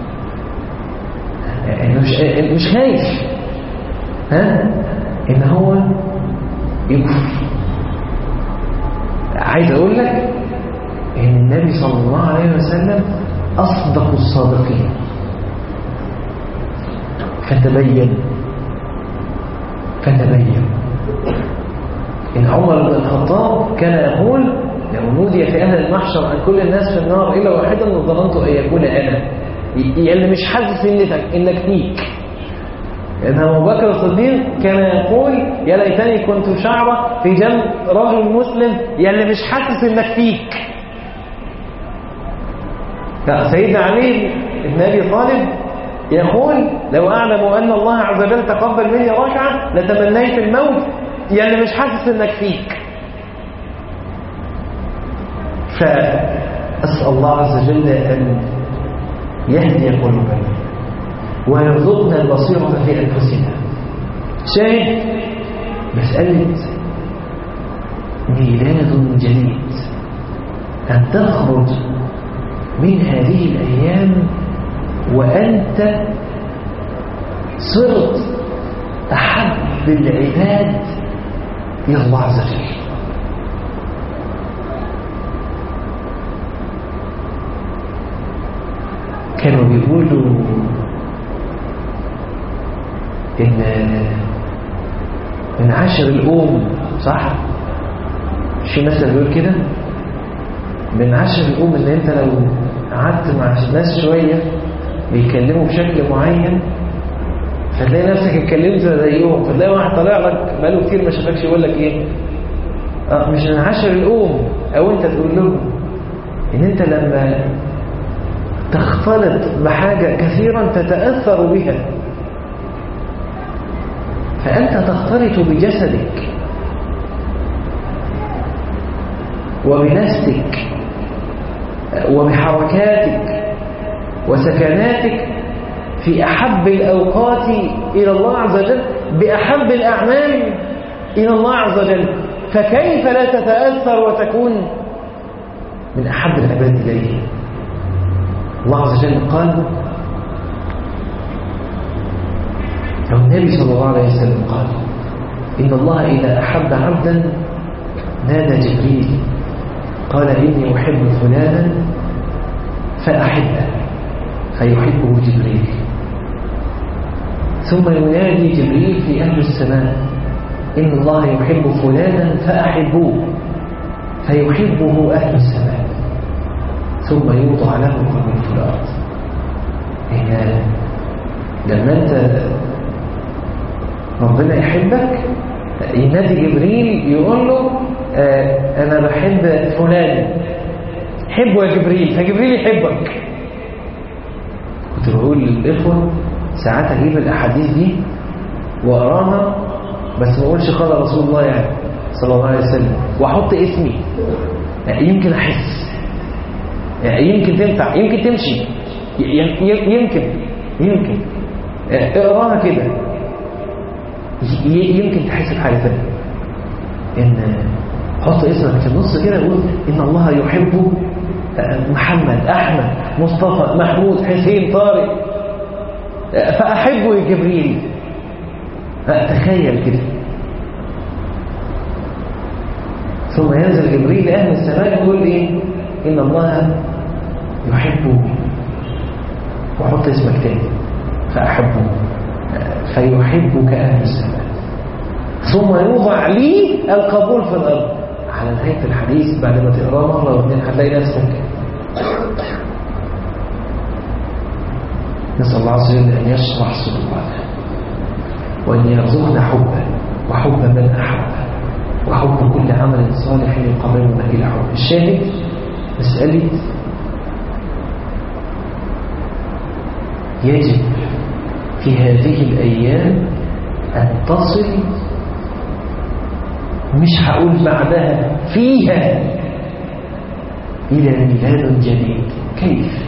[SPEAKER 1] مش خايف إن هو يكفر. عايز أقول لك إن النبي صلى الله عليه وسلم أصدق الصادقين. فتبين إن عمر بن الخطاب كان يقول لو نودي في أهل المحشر عن كل الناس في النار إلا واحدا ظننت أن يكون أنا، يعني مش حاسس إنك فيك. لأن أبو بكر الصديق كان يقول يا ليتني كنت شعرة في جنب رجل مسلم، يعني مش حاسس إنك فيك. سيدنا علي بن أبي طالب يقول لو أعلم أن الله عز وجل تقبل مني ركعة لتمنيت الموت، يعني مش حاسس إنك فيك. فأسأل الله عز وجل أن يهدي قلوبنا ويرزقنا البصيرة في أنفسنا. شاهد مسألة ميلاد جديد، أن تخرج من هذه الأيام وأنت صرت أحب العباد إلى الله عز وجل. كانوا بيقولوا إن من عشر الأم، صح؟ في مثل بيقول كده من عشر الأم، إن أنت لو قعدت مع ناس شوية بيكلموا بشكل معين فتلاقي نفسك اتكلمت زيهم، فتلاقي واحد طالع لك بقاله كتير ما شافكش يقول لك إيه؟ مش من عشر الأم. أو أنت تقول لهم إن أنت لما تختلط بحاجة كثيرا تتأثر بها، فأنت تختلط بجسدك وبنفسك وبحركاتك وسكناتك في أحب الأوقات إلى الله عز وجل بأحب الأعمال إلى الله عز وجل، فكيف لا تتأثر وتكون من أحب العباد إليه؟ الله عز وجل قال، أو النبي صلى الله عليه وسلم قال إن الله إذا أحب عبدا نادى جبريل قال إني أحب فلانا فأحبه. فيحبه جبريل، ثم ينادي جبريل في أهل السماء إن الله يحب فلانا فأحبوه، فيحبه أهل السماء، ثم يوضع له قبول في الأرض. هنا لما أنت ربنا يحبك ينادي جبريل يقول له أنا بحب فلان، حبه يا جبريل، فجبريل يحبك. كنت بقول للإخوة ساعات أجيب الأحاديث دي وأراها بس ما أقولش قال رسول الله يعني صلى الله عليه وسلم، وأحط اسمي يمكن أحس، يمكن تنفع، يمكن تمشي، يمكن اقراها كده يمكن تحس بحاجة ثانية. إن حط اسمك في النص كده وقول إن الله يحب محمد، أحمد، مصطفى، محمود، حسين، طارق، فأحبه يا جبريل. تخيل كده. ثم ينزل جبريل لأهل السماء يقول إيه؟ إن الله يحبه، وحط اسمك تاني فأحبه، فيحبك أهل السماء، ثم يوضع لي القبول في الأرض. على نهاية الحديث بعد ما تقرأ مرة واثنين هتلاقي نفسك. نسأل الله عز وجل أن يشرح صدورنا وأن يرزقنا حبه وحب من أحبه وحب كل عمل صالح يقربنا إلى حب. الشاهد مسألة يجب في هذه الأيام أن تصل، مش هقول بعدها، فيها إلى ميلاد جديد. كيف؟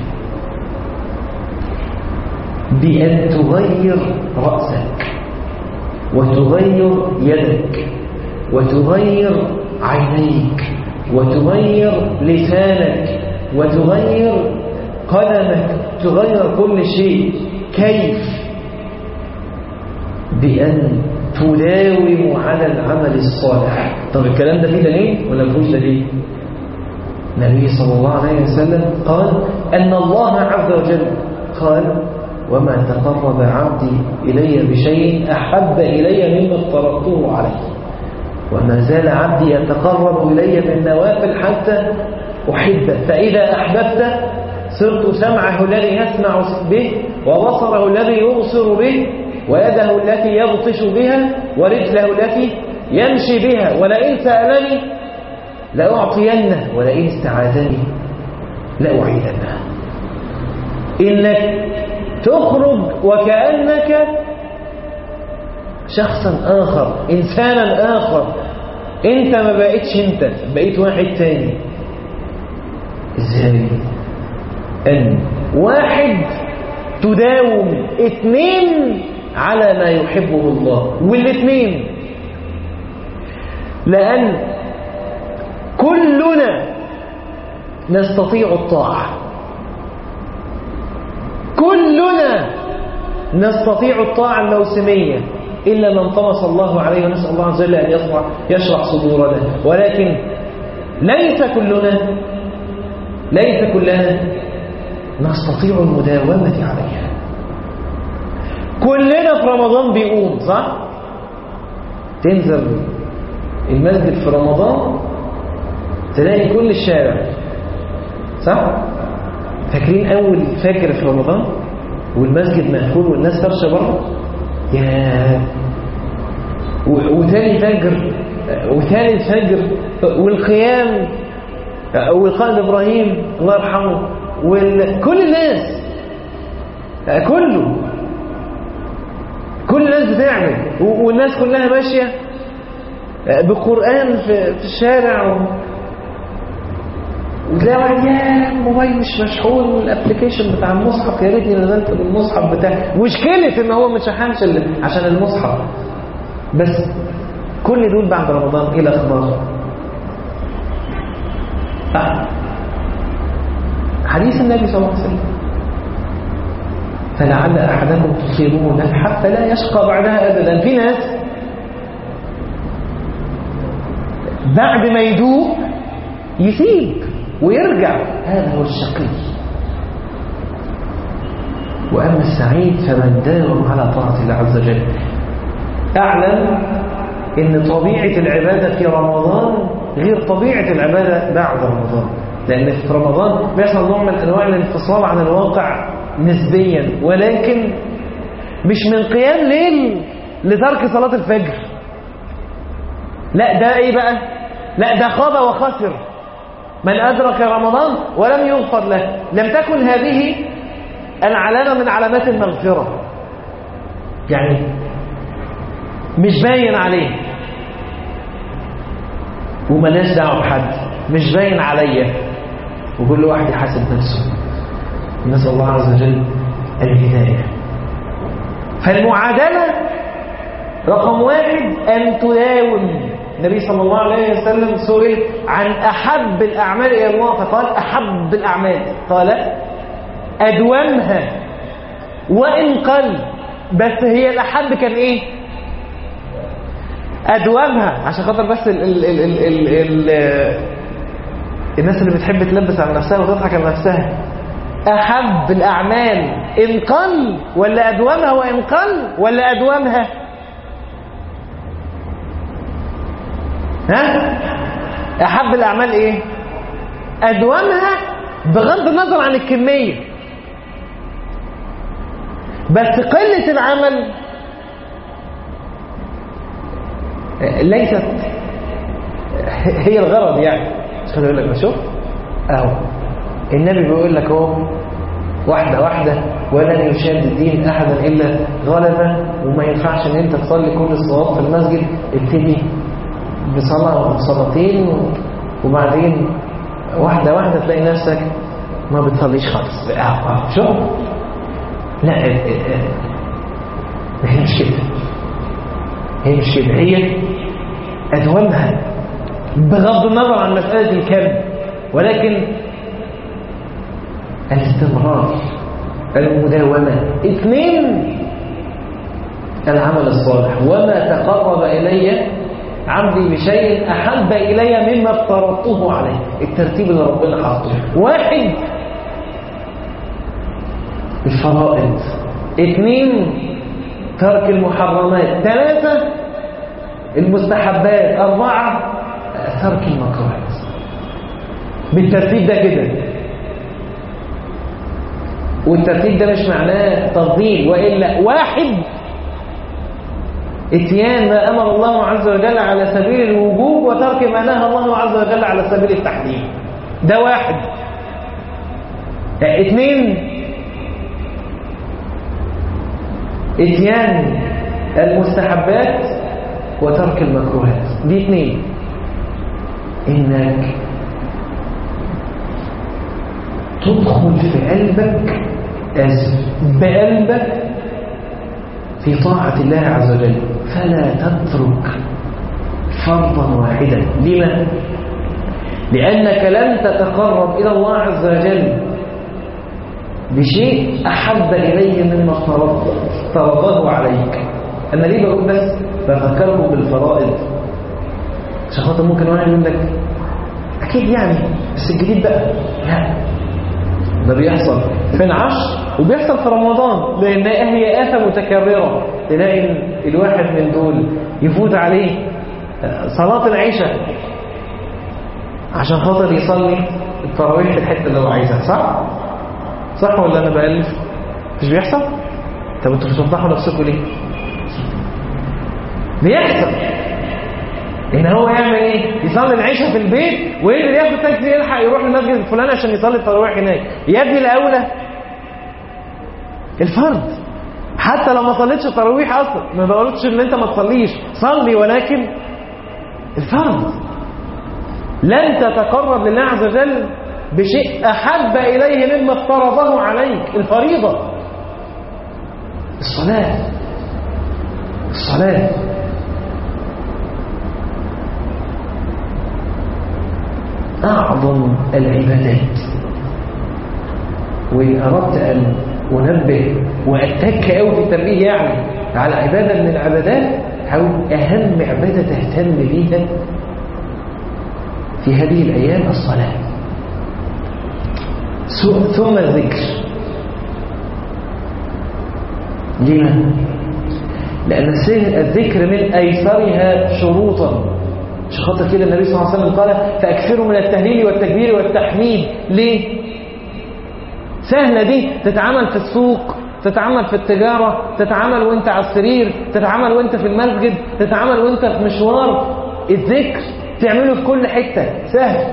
[SPEAKER 1] بأن تغير رأسك وتغير يدك وتغير عينيك وتغير لسانك وتغير قدمك، تغير كل شيء. كيف؟ بأن تداوم على العمل الصالح. طب الكلام ده فيه دليل ولا مفيهوش دليل؟ النبي صلى الله عليه وسلم قال أن الله عز وجل قال وما تقرب عبدي إلي بشيء أحب إلي مما افترضته عليه، وما زال عبدي يتقرب إلي بالنوافل حتى أحبه، فإذا أحببته صرت سمعه الذي يسمع به وبصره الذي يبصر به ويده التي يبطش بها ورجله التي يمشي بها، ولئن سألني لأعطينه ولئن استعاذني لأعيذنه. إنك تخرج وكأنك شخصا آخر، إنسانا آخر. أنت ما بقيتش أنت، بقيت واحد تاني. إزاي؟ أن واحد تداوم، اثنين على ما يحبه الله، والاثنين لأن كلنا نستطيع الطاعة، كلنا نستطيع الطاعة الموسمية إلا من طمس الله عليه، ونسأل الله عز وجل أن يشرح صدورنا. ولكن ليس كلنا نستطيع المداومة عليها. كلنا في رمضان بيقوم، صح؟ تنزل المسجد في رمضان تلاقي كل الشارع، صح؟ فاكرين أول فجر في رمضان والمسجد مقفول والناس فرشة بره؟ يا وثاني فجر وثالث فجر والقيام والقائد إبراهيم الله يرحمه وكل الناس، كل الناس بتعمل، والناس كلها ماشية بقرآن في الشارع، وتلاقي واحد يا الموبايل مش مشحون، الابلكيشن بتاع المصحف يا ريتني نزلت بالمصحف بتاعي. مشكلة ان هو مش شحنش عشان المصحف بس. كل دول بعد رمضان ايه الاخبار؟ حديث النبي صلى الله عليه وسلم فلعل احدكم تصيبه نفحه فلا يشقى بعدها ابدا. في ناس بعد ما يدوق يسيب ويرجع، هذا هو الشقي. وأما السعيد فمن داوم على طاعة الله عز وجل. أعلم إن طبيعة العبادة في رمضان غير طبيعة العبادة بعد رمضان، لأن في رمضان بيحصل نوع من أنواع الانفصال عن الواقع نسبيا، ولكن مش من قيام ليل لترك صلاة الفجر. لا ده ايه بقى؟ لا ده خاب وخسر من أدرك رمضان ولم يغفر له. لم تكن هذه العلامة من علامات المغفرة، يعني مش باين عليه وملاش دعوة بحد، مش باين عليا، وكل واحد يحاسب نفسه. نسأل الله عز وجل الهداية. فالمعادلة رقم 1 أن تداوم. النبي صلى الله عليه وسلم سئل عن أحب الأعمال إلى الله فقال أحب الأعمال، قال أدومها وإن قل. بس هي الأحب كان إيه؟ أدومها، عشان خاطر بس الناس اللي بتحب تلبس على نفسها وتضحك على نفسها. أحب الأعمال إن قل ولا أدومها وإن قل ولا أدومها؟ ها؟ أحب الأعمال إيه؟ أدومها بغض النظر عن الكمية. بس قلة العمل ليست هي الغرض. يعني مش هقول لك بشوف اهو النبي بيقول لك اهو واحده واحده ولن يشاد الدين احدا الا غلبه. وما ينفعش ان انت تصلي كل الصلوات في المسجد. ابتدي بصلاه وصلاتين وبعدين واحده واحده تلاقي نفسك ما بتصليش خالص. شوف لا هي مش كده، هي مش كده، هي أدومها بغض النظر عن مسألة الكم، ولكن الاستمرار، المداومة. 2 العمل الصالح. وما تقرب إلي عبدي بشيء أحب إلي مما افترضته عليه. الترتيب اللي ربنا حاطه. 1 الفرائض، 2 ترك المحرمات، 3 المستحبات، 4 ترك المكروهات. بالترتيب ده كده. والترتيب ده مش معناه تفضيل، وإلا 1 اتيان ما أمر الله عز وجل على سبيل الوجوب وترك ما نهى الله عز وجل على سبيل التحريم. ده 1. 2 اتيان المستحبات وترك المكروهات. دي 2. إنك تدخل في قلبك بقلبك في طاعة الله عز وجل، فلا تترك فرضا واحدا. لما؟ لأنك لن تتقرب إلى الله عز وجل بشيء أحب إليه مما افترضه عليك. أنا ليه بقول بس بفكركم بالفرائض؟ عشان خاطر ممكن واحد يقول لك أكيد يعني بس الجديد بقى. لا، ده بيحصل في العشر وبيحصل في رمضان، لأن هي آفة متكررة. تلاقي الواحد من دول يفوت عليه صلاة العشاء عشان خاطر يصلي التراويح في الحتة اللي هو عايزها. صح ولا أنا بألف؟ مش بيحصل؟ طب انتوا بتوضحوا نفسكم ليه؟ بيحصل ان هو يعمل ايه؟ يصلي العشاء في البيت ويقدر ياخد تاكسي يلحق يروح المسجد الفلاني عشان يصلي التراويح هناك. يا ابني الاولى الفرض. حتى لو ما صليتش التراويح اصلا، ما بقولش ان انت ما تصليش، صلي، ولكن الفرض. لن تتقرب لله عز وجل بشيء احب اليه مما افترضه عليك. الفريضه، الصلاه أعظم العبادات. وإن أردت أن أنبه وأتك أو في التنبيه يعني على عبادة من العبادات، أو أهم عبادة تهتم بيها في هذه الأيام الصلاة، ثم الذكر. لما؟ لأن الذكر من أيسرها شروطا. مش خاطر كده النبي صلى الله عليه وسلم قال فأكثروا من التهليل والتكبير والتحميد. ليه؟ سهلة دي، تتعمل في السوق، تتعمل في التجارة، تتعمل وانت على السرير، تتعمل وانت في المسجد، تتعمل وانت في مشوار. الذكر تعمله في كل حتة، سهل.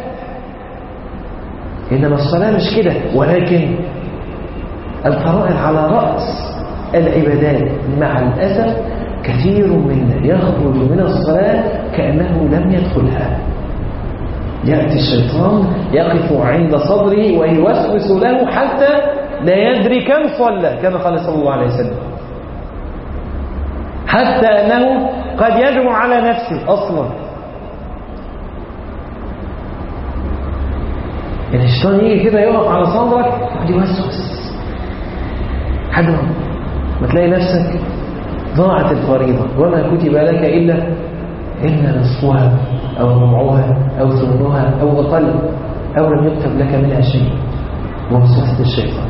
[SPEAKER 1] إنما الصلاة مش كده، ولكن الفرائض على رأس العبادات. مع الأسف كثير منا يخرج من الصلاة كأنه لم يدخلها. يأتي الشيطان يقف عند صدره ويوسوس له حتى لا يدري كم صلى، كما قال صلى الله عليه وسلم، حتى أنه قد يجمع على نفسه أصلا. يعني الشيطان يجي كده يقف على صدرك وقد يوسوس حد ما تلاقي نفسك ضاعت الفريضة وما كتب لك إلا نصفها أو ربعها أو ثمنها أو أقل، أو لم يكتب لك منها شيء، ووسوسة الشيطان.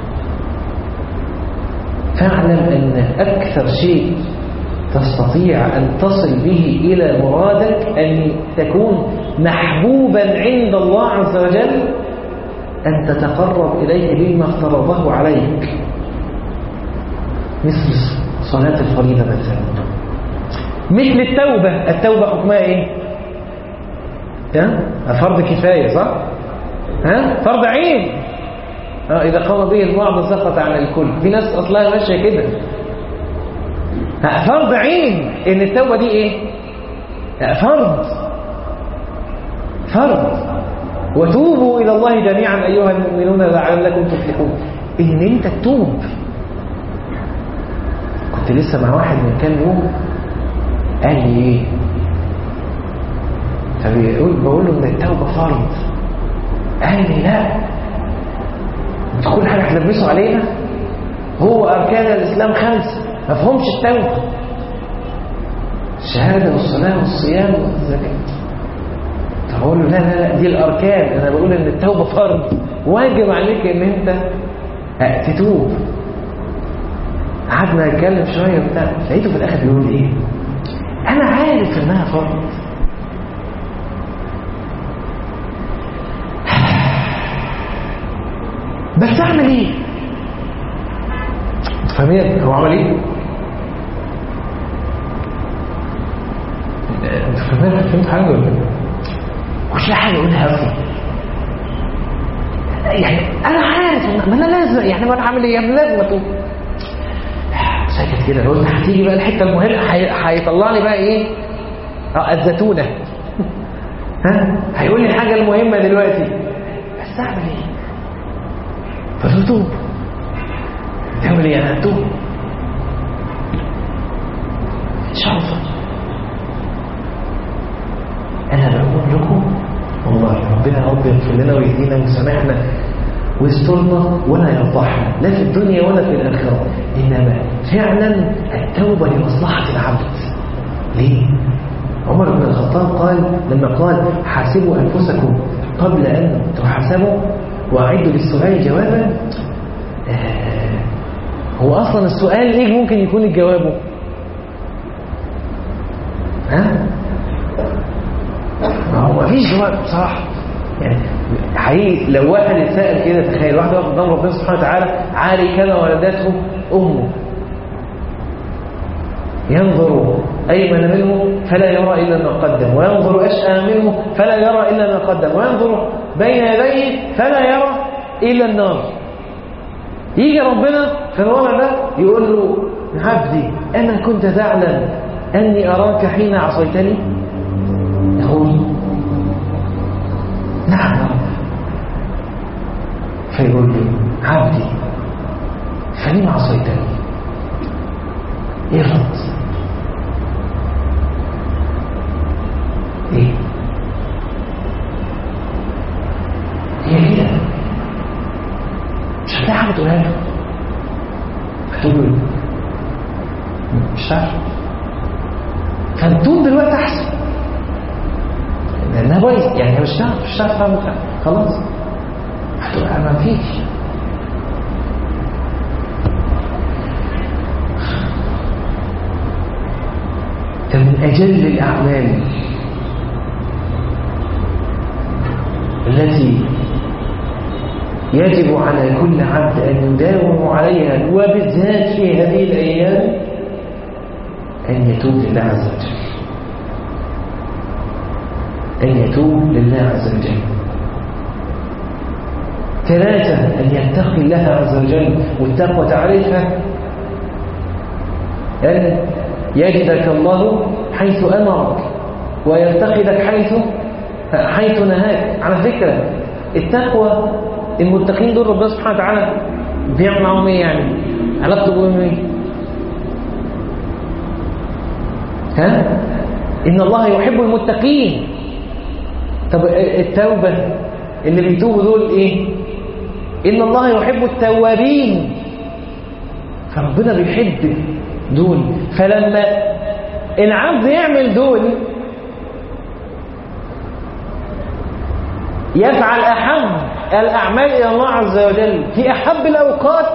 [SPEAKER 1] فاعلم أن أكثر شيء تستطيع أن تصل به إلى مرادك أن تكون محبوبا عند الله عز وجل، أن تتقرب إليه بما افترضه عليك، مثل صلاة الفريضة مثلا، مثل التوبة حكمها إيه؟ فرض كفاية صح؟ فرض عين. إذا قام به البعض سقط عن الكل. في ناس أصلها ماشية كده. فرض عين إن التوبة دي إيه؟ فرض. وتوبوا إلى الله جميعا أيها المؤمنون لعلكم تفلحون. إن أنت تتوب. كنت لسه مع واحد من كام يوم قال لي إيه؟ بقول له إن التوبة فرض. قال لي لا، كل حاجة هتلبسوا علينا. هو أركان الإسلام 5 ما فهمش التوبة، الشهادة والصلاة والصيام والزكاة. فأقول له لا دي الأركان، أنا بقول إن التوبة فرض، واجب عليك إن أنت تتوب. قعدنا نتكلم شوية وبتاع، لقيته في الآخر بيقول إيه؟ أنا عارف إنها فرض، بس أعمل إيه؟ فاهمين هو عمل إيه؟ أنت فهمت حاجة ولا إيه؟ مش لا حاجة أقولها أصلا. يعني أنا عارف ما أنا لازم، يعني ما أنا عامل إيه؟ يعني لازم أتوب. ساكت كده، قلت هتيجي بقى الحتة المهمة، هيطلع لي بقى إيه؟ الزتونة. هيقول لي الحاجة المهمة دلوقتي، بس أعمل إيه؟ فتوب. تعمل إيه؟ أنا أتوب إن شاء الله. أنا بقول لكم والله ربنا يا رب يغفر لنا ويهدينا ويسامحنا ويسترنا ولا يفضحنا، لا في الدنيا ولا في الآخرة. إنما فعلا التوبة لمصلحة العبد. ليه؟ عمر بن الخطاب قال لما قال حاسبوا أنفسكم قبل أن تحاسبوا وأعدوا للسؤال جوابا. هو أصلا السؤال إيه ممكن يكون الجواب؟ ما هو مفيش جواب بصراحة. يعني حقيقي لو واحد يتسأل كده، تخيل واحد واقف قدام ربنا سبحانه وتعالى عاري كما ولدته أمه، ينظر أيمن منه فلا يرى إلا ما قدم، وينظر أشأم منه فلا يرى إلا ما قدم، وينظر بين يديه فلا يرى إلا النار. يجي ربنا في الوضع ده يقول له عبدي أنا كنت تعلم أني أراك حين عصيتني؟ يقول نعم يا رب. فيقول له عبدي فلما عصيتني؟ ايه الرد؟ ايه؟ هي كده مش هتلاقي حاجة تقولها له. هتقول له مش عارف. فالدون دلوقتي احسن لانها بايظ، يعني مش هتعرف تعمل حاجه خلاص. هتقول انا ما فيش. أجل الأعمال التي يجب على كل عبد أن يداوم عليها، وبالذات في هذه الأيام، أن يتوب لله عز وجل. أن يتوب لله عز وجل. 3 أن يتقي الله عز وجل، والتقوى تعرفها أن يجدك الله حيث أمرك ويتقدك حيث نهاك. على فكرة التقوى المتقين دول ربنا سبحانه وتعالى بيعمل معهم ايه؟ يعني علاقته بهم ايه؟ إن الله يحب المتقين. طب التوبة اللي بيتوبوا دول ايه؟ إن الله يحب التوابين. فربنا بيحب دول، فلما العبد يعمل دول يفعل أحب الأعمال إلى الله عز وجل في أحب الأوقات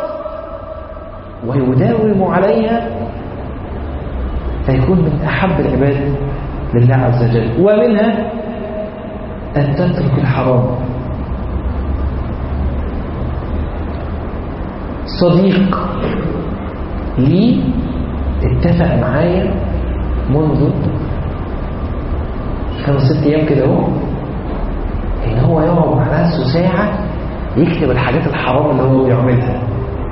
[SPEAKER 1] ويداوم عليها، فيكون من أحب العباد لله عز وجل. ومنها أن تترك الحرام. صديق لي اتفق معايا منذ 5-6 أيام كده إن هو يقعد مع نفسه ساعة يكتب الحاجات الحرام اللي هو بيعملها.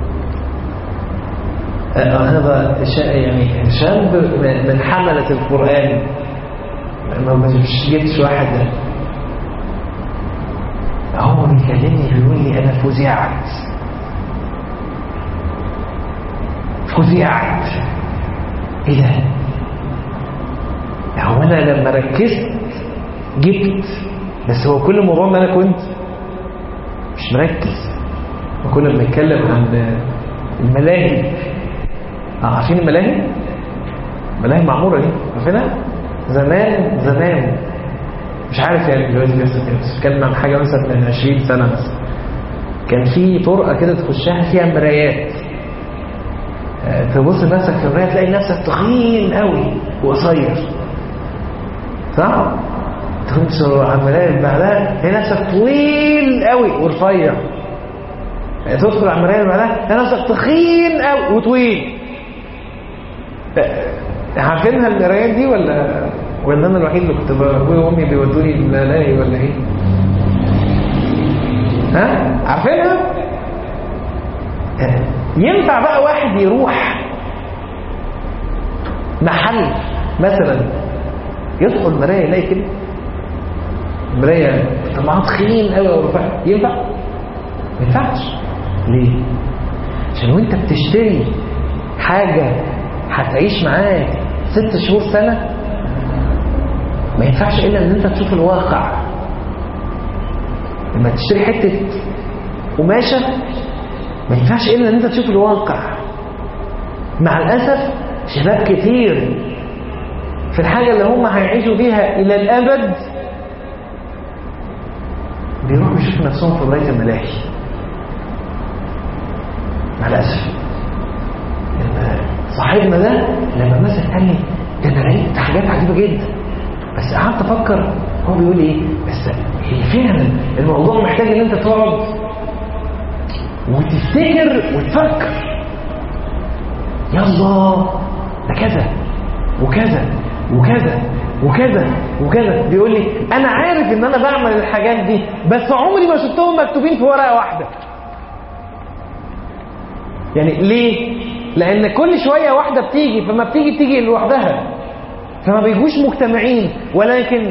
[SPEAKER 1] هذا يعني شاب من حملة القرآن، ما جبتش واحد. هو بيكلمني بيقول لي أنا فزعت. إيه ده؟ هو أنا لما ركزت جبت، بس هو كل الموضوع ان انا كنت مش مركز. وكنا بنتكلم عن الملاهي. عارفين الملاهي؟ الملاهي المعموره دي عارفينها؟ زمان مش عارف يعني دلوقتي بس بتكلم عن حاجه مثلا من 20 سنه مثلا. كان في طرقه كده تخشها فيها مرايات، تبص لنفسك في المرايه تلاقي نفسك تخين قوي وقصير، صح؟ تخش على المرايه اللي بعدها تلاقي نفسك طويل قوي ورفيع. تدخل على المرايه اللي بعدها تلاقي نفسك تخين قوي وطويل. عارفينها المرايات دي ولا انا الوحيد اللي كنت ابويا وامي بيودوني الملاهي ولا ايه؟ عارفينها؟ ينفع بقى واحد يروح محل مثلا يدخل مرايه يلاقي كده مرايه طبعا تخين قوي ورفيع؟ ينفع؟ ما ينفعش. ليه؟ عشان وانت بتشتري حاجه هتعيش معاك 6 شهور سنه، ما ينفعش الا ان انت تشوف الواقع. لما تشتري حته قماشه ما ينفعش الا ان انت تشوف الواقع. مع الاسف شباب كتير في الحاجه اللي هم هيعيشوا بيها الى الابد بيروحوا يشوفوا نفسهم في بدايه الملاهي. مع الاسف صاحبنا ده لما مثلا قال لي ده انا لقيت حاجات عجيبه جدا، بس قعدت افكر هو بيقول ايه. بس هي فعلا الموضوع محتاج ان انت تقعد وتفتكر وتفكر. يلا ده كذا وكذا وكذا وكذا وكذا. بيقول لي انا عارف ان انا بعمل الحاجات دي بس عمري ما شفتهم مكتوبين في ورقه واحده. يعني ليه؟ لان كل شويه واحده بتيجي، فما بتيجي لوحدها، فما بيجوش مجتمعين. ولكن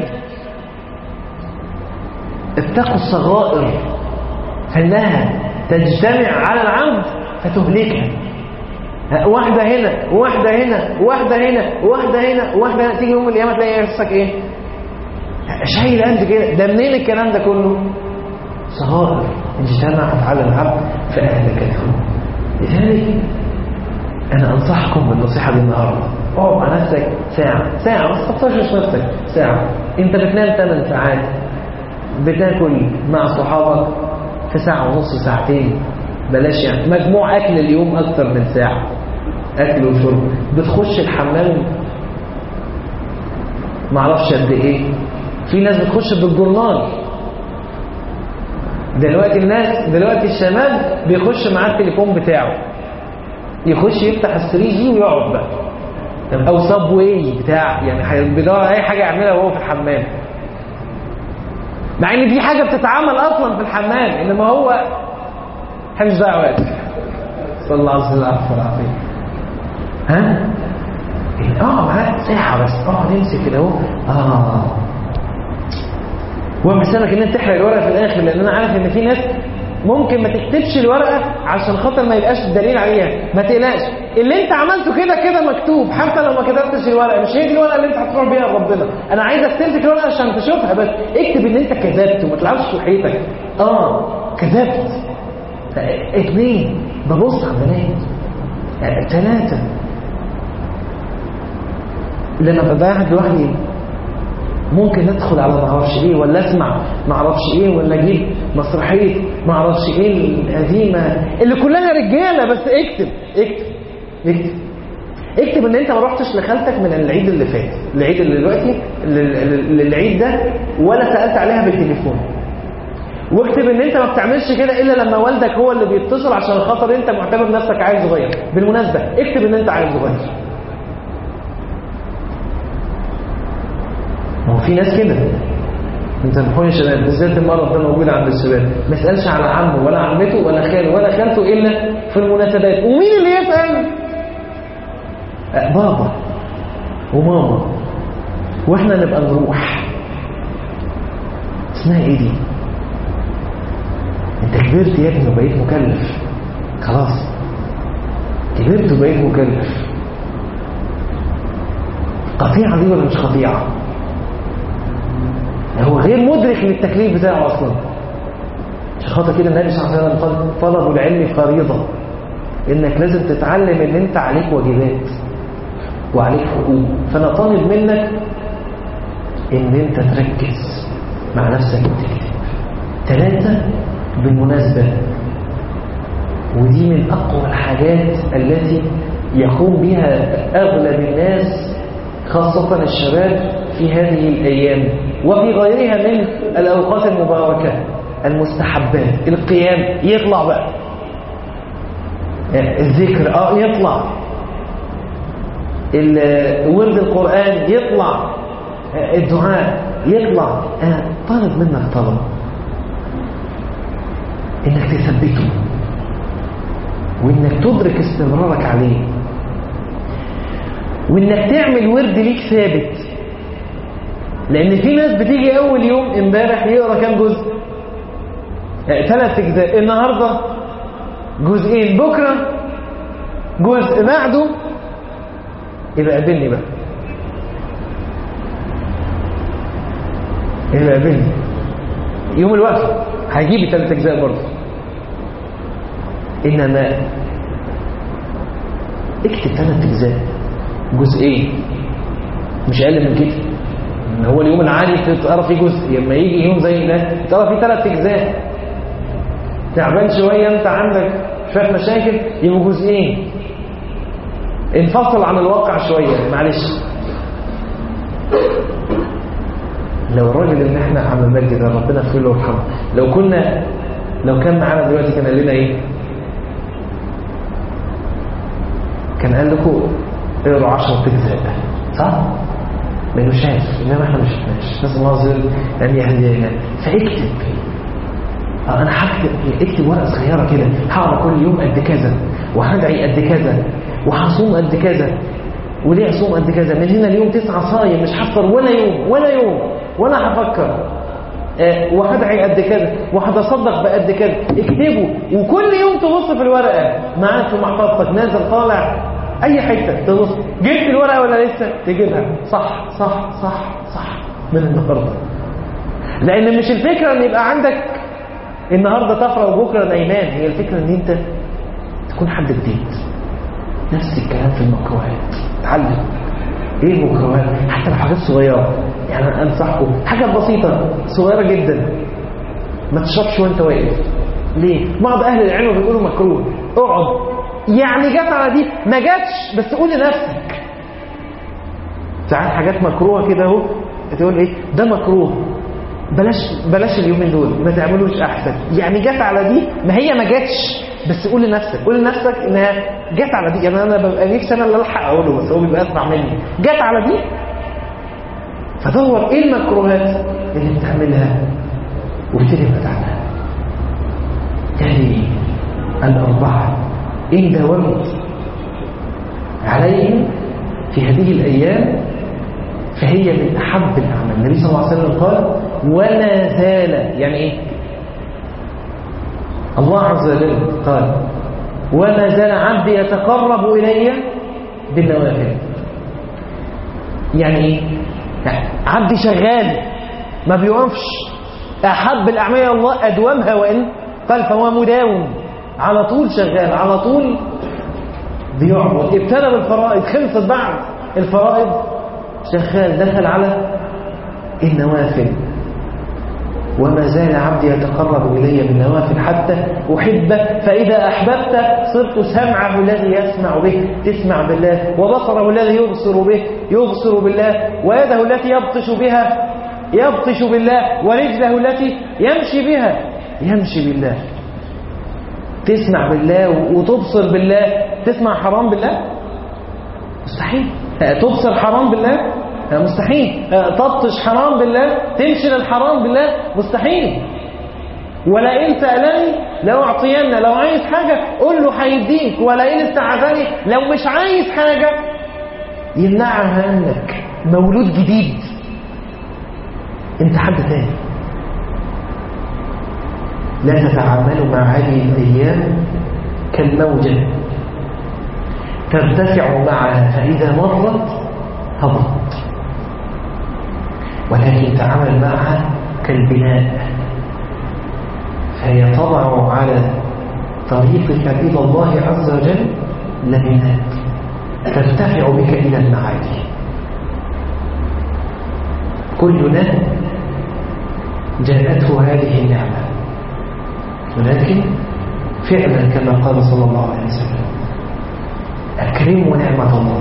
[SPEAKER 1] اتقوا الصغائر فانها تجتمع على العبد فتهلكها. واحده هنا وواحده هنا وواحده هنا وواحده هنا وواحده هنا، تيجي يوم القيامه تلاقي نفسك ايه؟ شايل قد كده. ده منين الكلام ده كله؟ صغائر اجتمعت على العبد فاهلكته. لذلك انا انصحكم بالنصيحه دي النهارده. اقعد مع نفسك ساعه بس، تطفش نفسك ساعه. انت بتنام 8 ساعات، بتاكل مع صحابك في ساعه ونص ساعتين، بلاش يعني مجموع اكل اليوم اكتر من ساعه اكل وشرب. بتخش الحمام معرفش قد ايه. في ناس بتخش بالجورنال. دلوقتي الشباب بيخش معاه التليفون بتاعه، يخش يفتح الثري جي ويقعد بقى، او ساب واي بتاع، يعني بيدور اي حاجه يعملها وهو في الحمام، مع ان في حاجه بتتعمل اصلا في الحمام، انما هو مش ضايع وقت. صلى الله عليه وسلم العافيه. ها معاك ساعه بس، نمسك كده اهو. هو محسنك ان انت تحرق الورقه في الاخر، لان انا عارف ان في ناس ممكن ما تكتبش الورقه عشان خاطر ما يبقاش الدليل عليها. ما تقلقش، اللي انت عملته كده مكتوب، حتى لو ما كتبتش الورقه. مش هي دي الورقه اللي انت هتروح بيها لربنا. انا عايزك تمسك الورقه عشان تشوفها، بس اكتب ان انت كذبت وما تلعبش في حيطك. كذبت. 2 ببص على البنات. 3 لما ببقى قاعد لوحدي ممكن ندخل على معرفش ايه، ولا اسمع معرفش ايه، ولا اجيب مسرحيه معرفش ايه القديمه اللي كلها رجاله. بس اكتب ان انت ما رحتش لخالتك من العيد اللي فات، العيد اللي دلوقتي، العيد ده، ولا سالت عليها بالتليفون. واكتب ان انت ما بتعملش كده الا لما والدك هو اللي بيتصل عشان خاطر انت معتبر نفسك عيل صغير. بالمناسبه اكتب ان انت عيل صغير. هو في ناس كده، انت بتكون يا شباب بالذات المرض ده موجود عند الشباب، ما يسالش على عمه ولا عمته ولا خاله ولا خالته الا في المناسبات. ومين اللي يسال؟ بابا وماما. واحنا نبقى نروح. اسمها ايه دي؟ انت كبرت يا ابني وبقيت مكلف. خلاص كبرت وبقيت مكلف. قطيعه دي ولا مش قطيعه؟ هو غير مدرك للتكليف بتاعه اصلا. عشان خاطر كده النبي صلى الله عليه وسلم قال طلب العلم فريضه، انك لازم تتعلم ان انت عليك واجبات وعليك حقوق. فانا طالب منك ان انت تركز مع نفسك وتكتب. 3 بالمناسبه، ودي من اقوى الحاجات التي يقوم بها اغلب الناس خاصه الشباب في هذه الايام وفي غيرها من الأوقات المباركة، المستحبات. القيام يطلع بقى، الذكر يطلع، ورد القرآن يطلع، الدعاء يطلع. طالب منك طلب انك تثبته وانك تدرك استمرارك عليه، وانك تعمل ورد ليك ثابت. لان في ناس بتيجي اول يوم امبارح يقرا كام جزء؟ 3 أجزاء. النهارده 2 بكره جزء، بعده يبقى قابلني بقى، يبقى قابلني يوم الوقفه هيجيب 3 أجزاء برضه. انما اكتب 3 أجزاء، جزئين، مش اقل من كده. هو اليوم العادي تقرا فيه جزء، لما يجي يوم زي ده تقرا فيه 3 أجزاء. تعبان شويه، انت عندك شويه مشاكل، يبقوا 2. انفصل عن الواقع شويه، معلش. لو الراجل اللي احنا عم المجد ده ربنا يغفر له ويرحمه، لو كان معانا دلوقتي كان قال لنا ايه؟ كان قال لكم اقروا 10 أجزاء، صح؟ ما شاف، انما احنا مش شفناش. نسال الله عز وجل ان يهدينا. فاكتب. انا اكتب ورقه صغيره كده، هقرا كل يوم قد كذا، وهدعي قد كذا، وهصوم قد كذا. وليه اصوم قد كذا؟ من هنا اليوم 9 صايم، مش هفطر ولا يوم ولا هفكر. وهدعي قد كذا، وهتصدق بقد كذا. اكتبه، وكل يوم تبص في الورقه معاك في محفظتك، نازل طالع اي حته تبص، جبت الورقه ولا لسه؟ تجيبها. صح صح صح صح من النهارده. لان مش الفكره ان يبقى عندك النهارده طفره وبكره نايمان، هي الفكره ان انت تكون حد جديد. نفس الكلام في المكروهات. اتعلم ايه المكروهات، حتى لو حاجات صغيره. يعني انا انصحكم حاجه بسيطه صغيره جدا، ما تشربش وانت واقف. ليه؟ بعض اهل العلم بيقولوا مكروه، اقعد. يعني جت على دي، ما جاتش، بس قول لنفسك ساعات حاجات مكروهة كده اهو تقول ايه ده مكروه، بلاش اليومين دول، ما تعملوش احسن. يعني جت على دي، ما هي ما جاتش، بس قول لنفسك انها جت على دي. يعني انا ببقى نفسي انا اللي الحق اقوله، بس هو بيبقى اسمع مني. جت على دي، فدور ايه المكروهات اللي بتعملها وابتدي ابعد عنها. هذه الأربعة إن داومت عليهم في هذه الأيام فهي من أحب الأعمال. النبي صلى الله عليه وسلم قال ولا زال، يعني إيه؟ الله عز وجل قال وما زال عبدي يتقرب إلي بالنوافل. يعني إيه؟ عبدي شغال ما بيوقفش. أحب الأعمال إلى الله أدومها، وإن قال فهو مداوم، على طول شغال، على طول بيعبد. ابتدى بالفرائض، خلصت بعد الفرائض شغال، دخل على النوافل. وما زال عبدي يتقرب إلي بالنوافل حتى أحبه، فإذا أحببت صرت سمعه الذي يسمع به، تسمع بالله، وبصره الذي يبصر به، يبصر بالله، ويده التي يبطش بها، يبطش بالله، ورجله التي يمشي بها، يمشي بالله. تسمع بالله وتبصر بالله. تسمع حرام بالله؟ مستحيل. تبصر حرام بالله؟ مستحيل. تبطش حرام بالله؟ تمشي للحرام بالله؟ مستحيل. ولئن سألني لو أعطينا، لو عايز حاجة قل له هيديك، ولئن استعاذني لو مش عايز حاجة يمنعها عنك. مولود جديد، انت حد تاني. لا تتعاملوا مع هذه الأيام كالموجة ترتفع معها فإذا مرت هبط، ولكن تعامل معها كالبناء فهي تضع على طريقك إلى الله عز وجل لبنات ترتفع بك إلى المعالي. كلنا جاءته هذه النعمة، ولكن فعلا كما قال صلى الله عليه وسلم أكرموا نعمة الله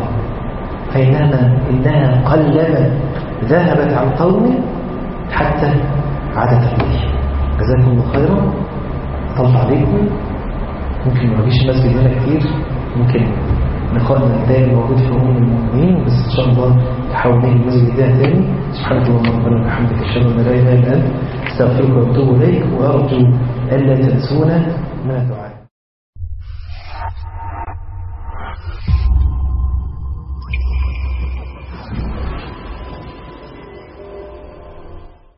[SPEAKER 1] فإنها قلما ذهبت عن قوم حتى عادت به. جزاكم الله خيرا. طلت عليكم، ممكن ما نجيش المسجد هنا كتير، ممكن لقاءنا الدائم موجود في أمم المؤمنين، بس إن شاء الله تحاول نيجي المسجد ده تاني. سبحانك اللهم ربنا وبحمدك أشهد أن لا إله إلا أنت أستغفرك وأتوب إليك، وأرجو ألا تنسونا من الدعاء.